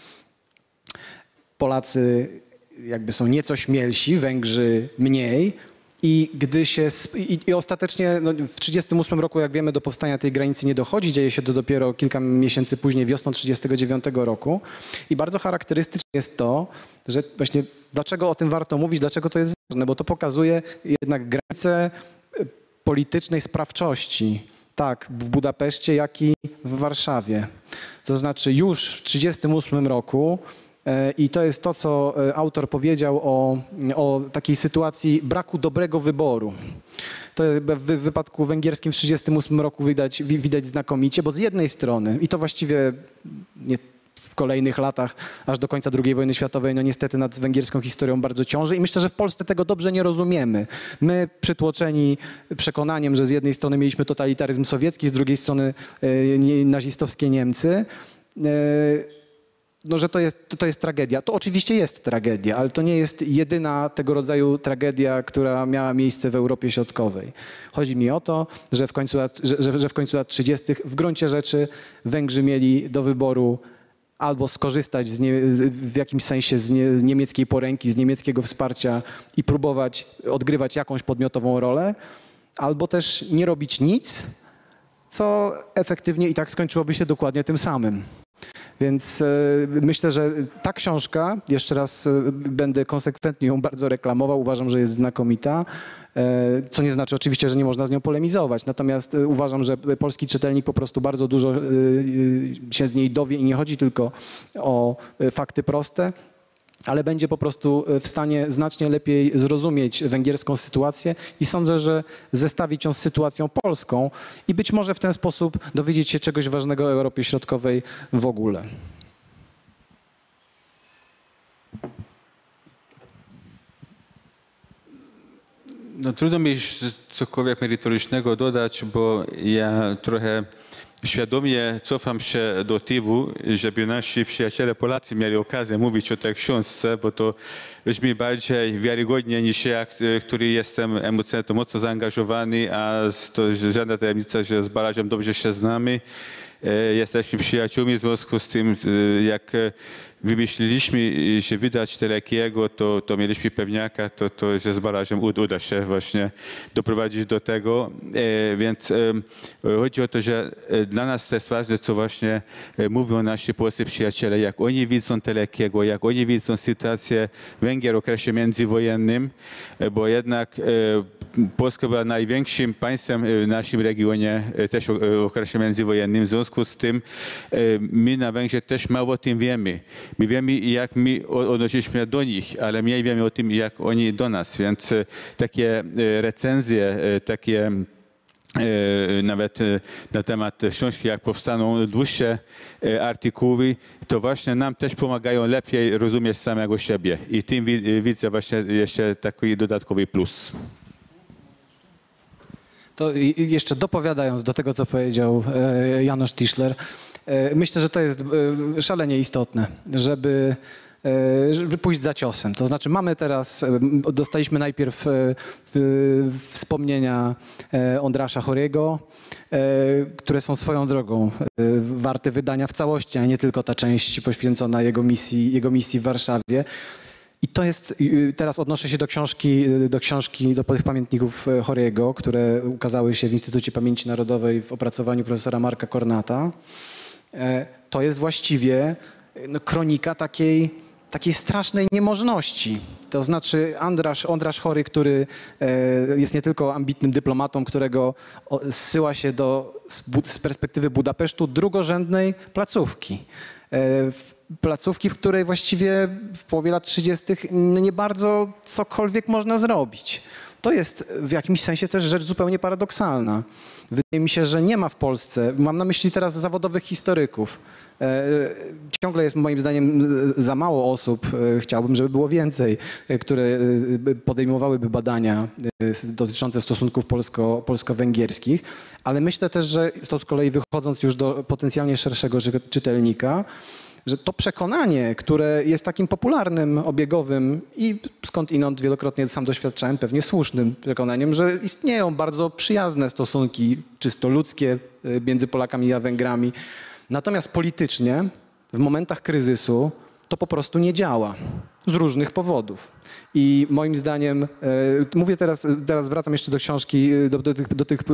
Polacy jakby są nieco śmielsi, Węgrzy mniej. I gdy się i, i ostatecznie no, w tysiąc dziewięćset trzydziestym ósmym roku, jak wiemy, do powstania tej granicy nie dochodzi, dzieje się to dopiero kilka miesięcy później, wiosną tysiąc dziewięćset trzydziestego dziewiątego roku. I bardzo charakterystyczne jest to, że właśnie dlaczego o tym warto mówić, dlaczego to jest ważne, bo to pokazuje jednak granicę politycznej sprawczości, tak w Budapeszcie, jak i w Warszawie. To znaczy już w tysiąc dziewięćset trzydziestym ósmym roku i to jest to, co autor powiedział o, o takiej sytuacji braku dobrego wyboru. To w wypadku węgierskim w tysiąc dziewięćset trzydziestym ósmym roku widać, widać znakomicie, bo z jednej strony, i to właściwie nie, w kolejnych latach, aż do końca drugiej wojny światowej, no niestety nad węgierską historią bardzo ciąży i myślę, że w Polsce tego dobrze nie rozumiemy. My przytłoczeni przekonaniem, że z jednej strony mieliśmy totalitaryzm sowiecki, z drugiej strony e, nazistowskie Niemcy, e, no, że to jest, to jest tragedia. To oczywiście jest tragedia, ale to nie jest jedyna tego rodzaju tragedia, która miała miejsce w Europie Środkowej. Chodzi mi o to, że w końcu lat, że, że w końcu lat trzydziestych w gruncie rzeczy Węgrzy mieli do wyboru albo skorzystać z nie, w jakimś sensie z, nie, z niemieckiej poręki, z niemieckiego wsparcia i próbować odgrywać jakąś podmiotową rolę, albo też nie robić nic, co efektywnie i tak skończyłoby się dokładnie tym samym. Więc myślę, że ta książka, jeszcze raz będę konsekwentnie ją bardzo reklamował, uważam, że jest znakomita, co nie znaczy oczywiście, że nie można z nią polemizować, natomiast uważam, że polski czytelnik po prostu bardzo dużo się z niej dowie i nie chodzi tylko o fakty proste, ale będzie po prostu w stanie znacznie lepiej zrozumieć węgierską sytuację i sądzę, że zestawić ją z sytuacją polską i być może w ten sposób dowiedzieć się czegoś ważnego o Europie Środkowej w ogóle. No, trudno mi cokolwiek merytorycznego dodać, bo ja trochę świadomie cofam się do tyłu, żeby nasi przyjaciele Polacy mieli okazję mówić o tej książce, bo to brzmi bardziej wiarygodnie niż ja, który jestem emocjonalnie mocno zaangażowany, a to żadna tajemnica, że z Balażem dobrze się znamy. Jesteśmy przyjaciółmi, w związku z tym, jak wymyśliliśmy, że wydać Telekiego, to, to mieliśmy pewniaka, to, to, że z Balażem uda się właśnie doprowadzić do tego. Więc chodzi o to, że dla nas to jest ważne, co właśnie mówią nasi polscy przyjaciele, jak oni widzą Telekiego, jak oni widzą sytuację Węgier w okresie międzywojennym, bo jednak Polska była największym państwem w naszym regionie też w okresie międzywojennym. W związku z tym my na Węgrzech też mało o tym wiemy. My wiemy, jak my odnosiliśmy do nich, ale mniej wiemy o tym, jak oni do nas. Więc takie recenzje, takie nawet na temat książki, jak powstaną dłuższe artykuły, to właśnie nam też pomagają lepiej rozumieć samego siebie. I tym widzę właśnie jeszcze taki dodatkowy plus. To jeszcze dopowiadając do tego, co powiedział Janusz Tischler, myślę, że to jest szalenie istotne, żeby, żeby pójść za ciosem. To znaczy mamy teraz, dostaliśmy najpierw wspomnienia Ondrasza Chorego, które są swoją drogą warte wydania w całości, a nie tylko ta część poświęcona jego misji, jego misji w Warszawie. I to jest, teraz odnoszę się do książki, do książki, do tych pamiętników Chorego, które ukazały się w Instytucie Pamięci Narodowej w opracowaniu profesora Marka Kornata. To jest właściwie no, kronika takiej, takiej strasznej niemożności. To znaczy Andrasz, Ondrasz Chory, który jest nie tylko ambitnym dyplomatą, którego zsyła się do, z perspektywy Budapesztu, drugorzędnej placówki. Placówki, w której właściwie w połowie lat trzydziestych nie bardzo cokolwiek można zrobić. To jest w jakimś sensie też rzecz zupełnie paradoksalna. Wydaje mi się, że nie ma w Polsce, mam na myśli teraz zawodowych historyków, Ciągle jest moim zdaniem za mało osób, chciałbym, żeby było więcej, które podejmowałyby badania dotyczące stosunków polsko, polsko-węgierskich, ale myślę też, że to z kolei wychodząc już do potencjalnie szerszego czytelnika, że to przekonanie, które jest takim popularnym, obiegowym i skądinąd wielokrotnie sam doświadczałem, pewnie słusznym przekonaniem, że istnieją bardzo przyjazne stosunki czysto ludzkie między Polakami a Węgrami. Natomiast politycznie w momentach kryzysu to po prostu nie działa z różnych powodów. I moim zdaniem, mówię teraz, teraz wracam jeszcze do książki, do, do, tych, do, tych,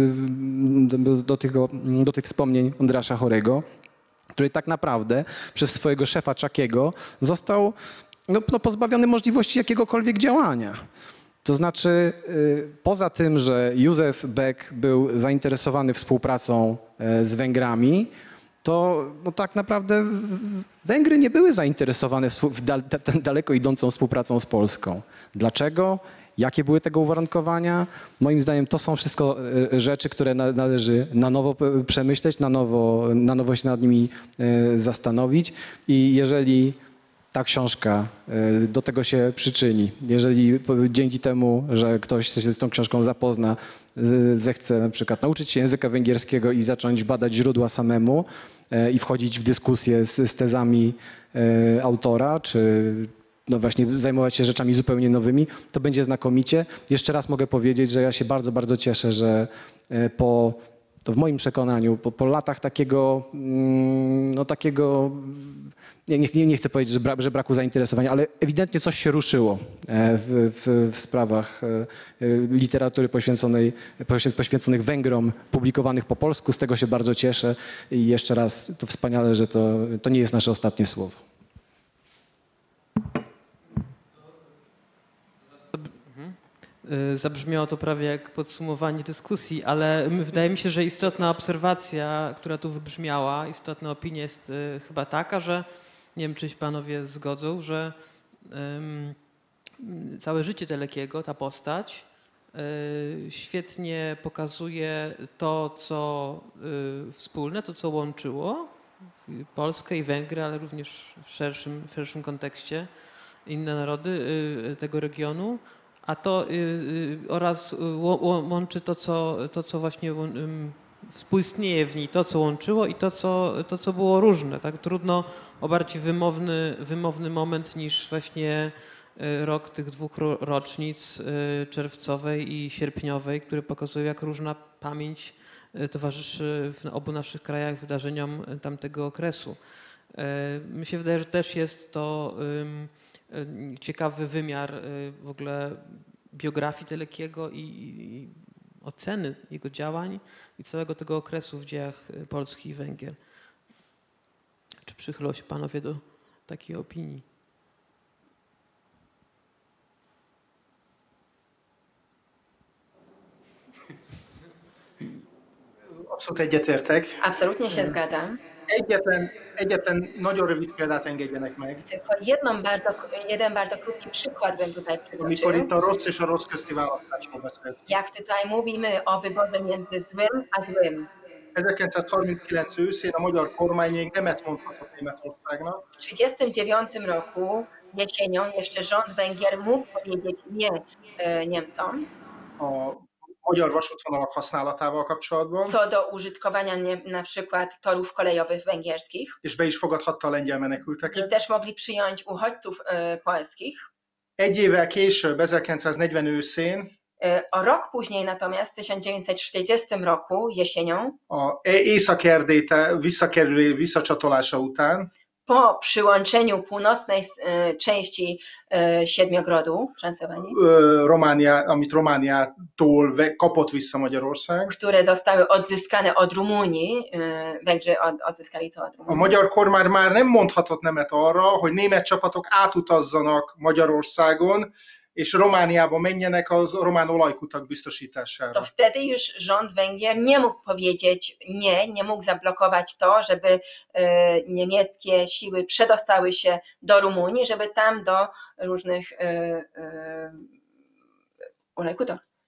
do, do, tego, do tych wspomnień Ondrasza Chorego, który tak naprawdę przez swojego szefa Czakiego został no, no, pozbawiony możliwości jakiegokolwiek działania. To znaczy, poza tym, że Józef Beck był zainteresowany współpracą z Węgrami, to no, tak naprawdę Węgry nie były zainteresowane w daleko idącą współpracą z Polską. Dlaczego? Jakie były tego uwarunkowania? Moim zdaniem to są wszystko rzeczy, które należy na nowo przemyśleć, na nowo, na nowo się nad nimi zastanowić. I jeżeli ta książka do tego się przyczyni, jeżeli dzięki temu, że ktoś się z tą książką zapozna, zechce na przykład nauczyć się języka węgierskiego i zacząć badać źródła samemu i wchodzić w dyskusję z, z tezami autora, czy no właśnie zajmować się rzeczami zupełnie nowymi, to będzie znakomicie. Jeszcze raz mogę powiedzieć, że ja się bardzo, bardzo cieszę, że po, to w moim przekonaniu, po, po latach takiego, no takiego, nie, nie, nie chcę powiedzieć, że, bra, że braku zainteresowania, ale ewidentnie coś się ruszyło w, w, w sprawach literatury poświęconej, poświęconych Węgrom, publikowanych po polsku. Z tego się bardzo cieszę i jeszcze raz to wspaniale, że to, to nie jest nasze ostatnie słowo. Zabrzmiało to prawie jak podsumowanie dyskusji, ale wydaje mi się, że istotna obserwacja, która tu wybrzmiała, istotna opinia jest chyba taka, że nie wiem, czy się panowie zgodzą, że um, całe życie Telekiego, ta postać, y, świetnie pokazuje to, co y, wspólne, to, co łączyło Polskę i Węgry, ale również w szerszym, w szerszym kontekście inne narody y, tego regionu. A to y, y, oraz y, łączy to co, to, co właśnie y, współistnieje w niej, to, co łączyło i to, co, to, co było różne. Tak? Trudno o bardziej wymowny, wymowny moment niż właśnie y, rok tych dwóch ro, rocznic y, czerwcowej i sierpniowej, które pokazują, jak różna pamięć y, towarzyszy w obu naszych krajach wydarzeniom tamtego okresu. Y, mi się wydaje, że też jest to y, ciekawy wymiar w ogóle biografii Telekiego i, i oceny jego działań i całego tego okresu w dziejach Polski i Węgier. Czy przychylą się panowie do takiej opinii? Abszolút egyetértek. Absolutnie się zgadzam. Egyetlen, egyetlen nagyon rövid példát engedjenek meg. Tylko jedną bardzo, jeden bardzo krótki przykład bym tutaj Amikor przytoczył. itt a rossz és a rossz közti választásról beszéltünk. Jak tutaj mówimy o wyborze między złym a złym. ezerkilencszázharminckilenc őszén a magyar kormány még nemet mondhatott Németországnak. W trzydziestym dziewiątym roku jesienią jeszcze rząd Węgier mógł powiedzieć nie e, Niemcom A magyar vasútvonalak használatával kapcsolatban, co do użytkowania nie, na przykład torów kolejowych węgierskich és be is fogadhatta a lengyel i menekülteket. też mogli przyjąć uchodźców e, polskich. Egy évvel később, ezerkilencszáznegyven őszén E, o rok później natomiast, w tysiąc dziewięćset czterdziestym roku jesienią, a Észak-Erdély te- visszakerülő visszacsatolása után po przyłączeniu północnej e, części e, Siedmiogrodu Transylwanii, ö, Románia, amit Romániától ve- kapott vissza Magyarország, które zostały odzyskane od Rumunii, e, Węgrzy od, odzyskali to od a Rumunii. magyar kormány már nem mondhatott nemet arra, hogy német csapatok átutazzanak Magyarországon, és Romániába menjenek az román olajkutak To biztosítására. wtedy już rząd Węgier nie mógł powiedzieć nie, nie mógł zablokować to, żeby e, niemieckie siły przedostały się do Rumunii, żeby tam do różnych e, e, olejkutok.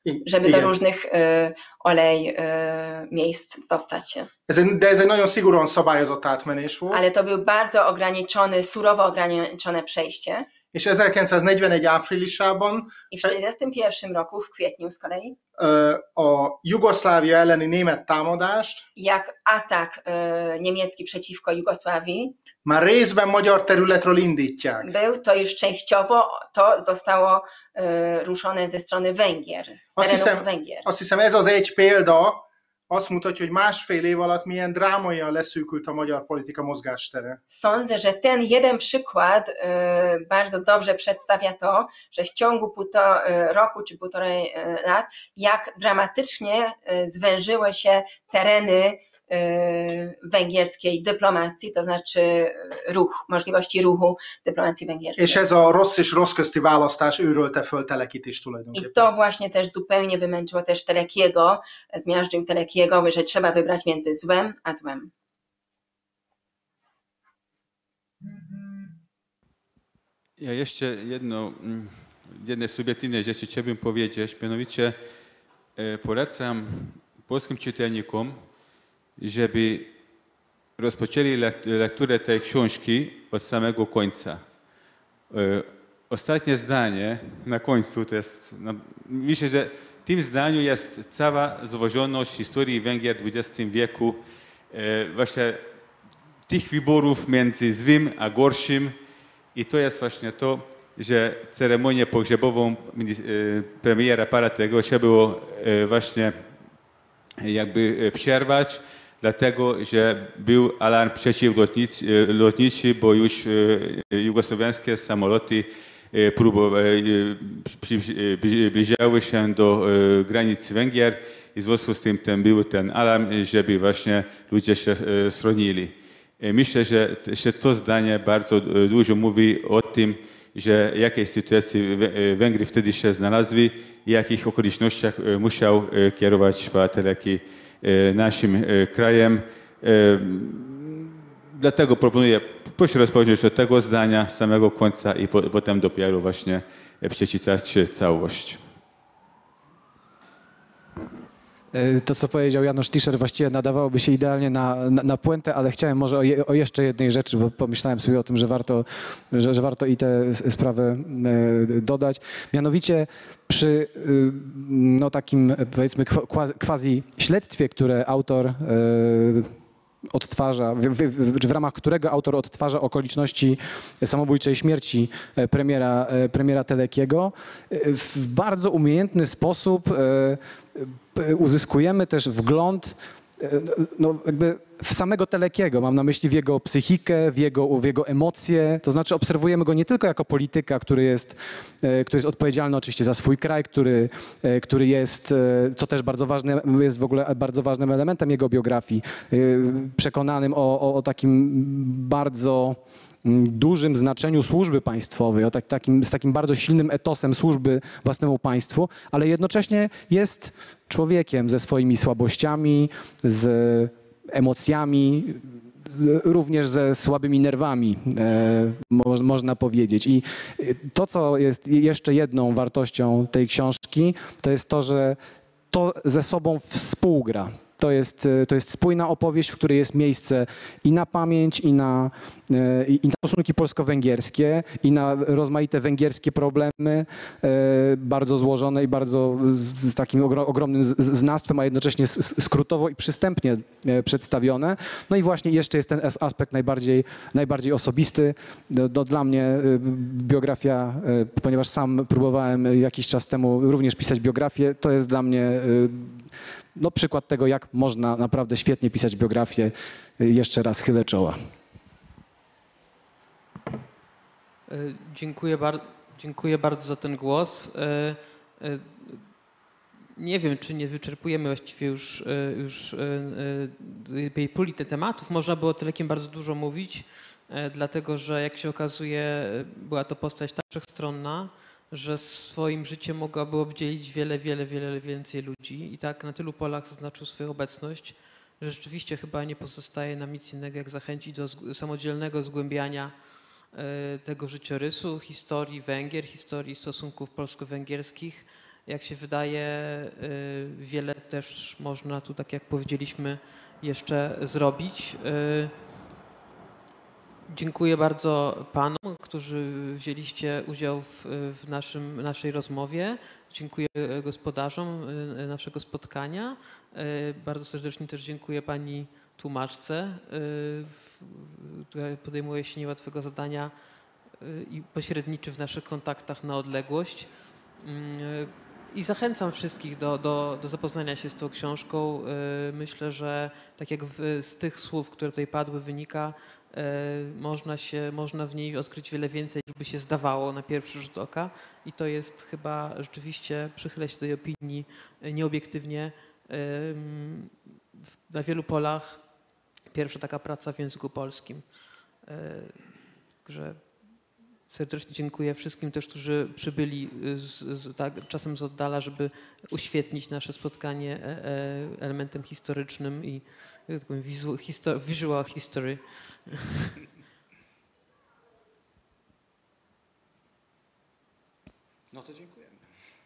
I- żeby igen. do różnych e, olej e, miejsc dostać się. Ez egy, de ez egy nagyon szigorúan szabályozott átmenés volt, Ale to był bardzo ograniczony, surowo ograniczone przejście. és ezerkilencszáznegyvenegy áprilisában I w tysiąc dziewięćset trzydziestym pierwszym roku, w kwietniu z kolei, ö, a Jugoszlávia elleni német támadást jak atak e, niemiecki przeciwko Jugosławii már részben magyar területről indítják. był, to już częściowo to zostało e, ruszone ze strony Węgier, z Azt terenów hiszem, Węgier. azt hiszem ez az egy példa azt mutatja, hogy másfél év alatt milyen drámaian leszűkült a magyar politika mozgástere. Sądzę, że ten jeden przykład e, bardzo dobrze przedstawia to, że w ciągu półtora e, roku czy półtorej e, lat, jak dramatycznie e, zwężyły się tereny e, węgierskiej dyplomacji, to znaczy e, ruch, możliwości ruchu dyplomacji węgierskiej. És ez a rossz és rossz közti választás őrölte föl Telekit is I tulajdonképpen. to właśnie też zupełnie wymęczyło też Telekiego, zmiażdżył Telekiego, że trzeba wybrać między złem a złem. Ja jeszcze jedno, mm, jedne subiektywne rzeczy chciałbym powiedzieć, mianowicie e, polecam polskim czytelnikom, żeby rozpoczęli lek- lekturę tej książki od samego końca. E, Ostatnie zdanie na końcu to jest, no, myślę, że w tym zdaniu jest cała złożoność historii Węgier w dwudziestym wieku, e, właśnie tych wyborów między złym a gorszym. I to jest właśnie to, że ceremonię pogrzebową e, premiera Paratego trzeba było e, właśnie jakby przerwać, dlatego że był alarm przeciwlotniczy, lotniczy, bo już e, jugosłowiańskie samoloty e, próbowały, e, przybliżały się do e, granic Węgier i w związku z tym ten był ten alarm, żeby właśnie ludzie się e, schronili. Myślę, że, że to zdanie bardzo dużo mówi o tym, że w jakiej sytuacji Węgry wtedy się znalazły i w jakich okolicznościach musiał kierować pan Teleki naszym krajem. Dlatego proponuję proszę rozpocząć od tego zdania z samego końca i po, potem dopiero właśnie przeczytać całość. To, co powiedział Janusz Tischer, właściwie nadawałoby się idealnie na, na, na puentę, ale chciałem może o, je, o jeszcze jednej rzeczy, bo pomyślałem sobie o tym, że warto, że, że warto i tę sprawę e, dodać. Mianowicie przy no, takim, powiedzmy, quasi śledztwie, które autor e, odtwarza, w, w, w ramach którego autor odtwarza okoliczności samobójczej śmierci premiera, premiera Telekiego, w bardzo umiejętny sposób uzyskujemy też wgląd no, jakby w samego Telekiego. Mam na myśli w jego psychikę, w jego, w jego emocje. To znaczy obserwujemy go nie tylko jako polityka, który jest, który jest odpowiedzialny oczywiście za swój kraj, który, który jest, co też bardzo ważne, jest w ogóle bardzo ważnym elementem jego biografii, przekonanym o, o, o takim bardzo dużym znaczeniu służby państwowej, o tak, takim, z takim bardzo silnym etosem służby własnemu państwu, ale jednocześnie jest człowiekiem ze swoimi słabościami, z emocjami, również ze słabymi nerwami, e, mo, można powiedzieć. I to, co jest jeszcze jedną wartością tej książki, to jest to, że to ze sobą współgra. To jest, to jest spójna opowieść, w której jest miejsce i na pamięć, i na, i na stosunki polsko-węgierskie, i na rozmaite węgierskie problemy, bardzo złożone i bardzo z, z takim ogromnym znawstwem, a jednocześnie skrótowo i przystępnie przedstawione. No i właśnie jeszcze jest ten aspekt najbardziej, najbardziej osobisty. Do, dla mnie biografia, ponieważ sam próbowałem jakiś czas temu również pisać biografię, to jest dla mnie no, przykład tego, jak można naprawdę świetnie pisać biografię. Jeszcze raz chylę czoła. Dziękuję, bar dziękuję bardzo za ten głos. Nie wiem, czy nie wyczerpujemy właściwie już, już tej puli tematów. Można było o Telekim bardzo dużo mówić, dlatego że jak się okazuje, była to postać tak wszechstronna, że swoim życiem mogłaby obdzielić wiele, wiele, wiele więcej ludzi i tak na tylu polach zaznaczył swoją obecność, że rzeczywiście chyba nie pozostaje nam nic innego, jak zachęcić do samodzielnego zgłębiania tego życiorysu, historii Węgier, historii stosunków polsko-węgierskich jak się wydaje, wiele też można tu, tak jak powiedzieliśmy, jeszcze zrobić. Dziękuję bardzo panom, którzy wzięliście udział w, w naszym, naszej rozmowie. Dziękuję gospodarzom naszego spotkania. Bardzo serdecznie też dziękuję pani tłumaczce, która podejmuje się niełatwego zadania i pośredniczy w naszych kontaktach na odległość. I zachęcam wszystkich do, do, do zapoznania się z tą książką. Myślę, że tak jak w, z tych słów, które tutaj padły, wynika, można, się, można w niej odkryć wiele więcej, niż by się zdawało na pierwszy rzut oka. I to jest chyba rzeczywiście, przychylę się do tej opinii, nieobiektywnie na wielu polach pierwsza taka praca w języku polskim. Także serdecznie dziękuję wszystkim też, którzy przybyli z, z, tak, czasem z oddala, żeby uświetnić nasze spotkanie elementem historycznym i tak powiem, visual, histo, visual history. No to dziękujemy.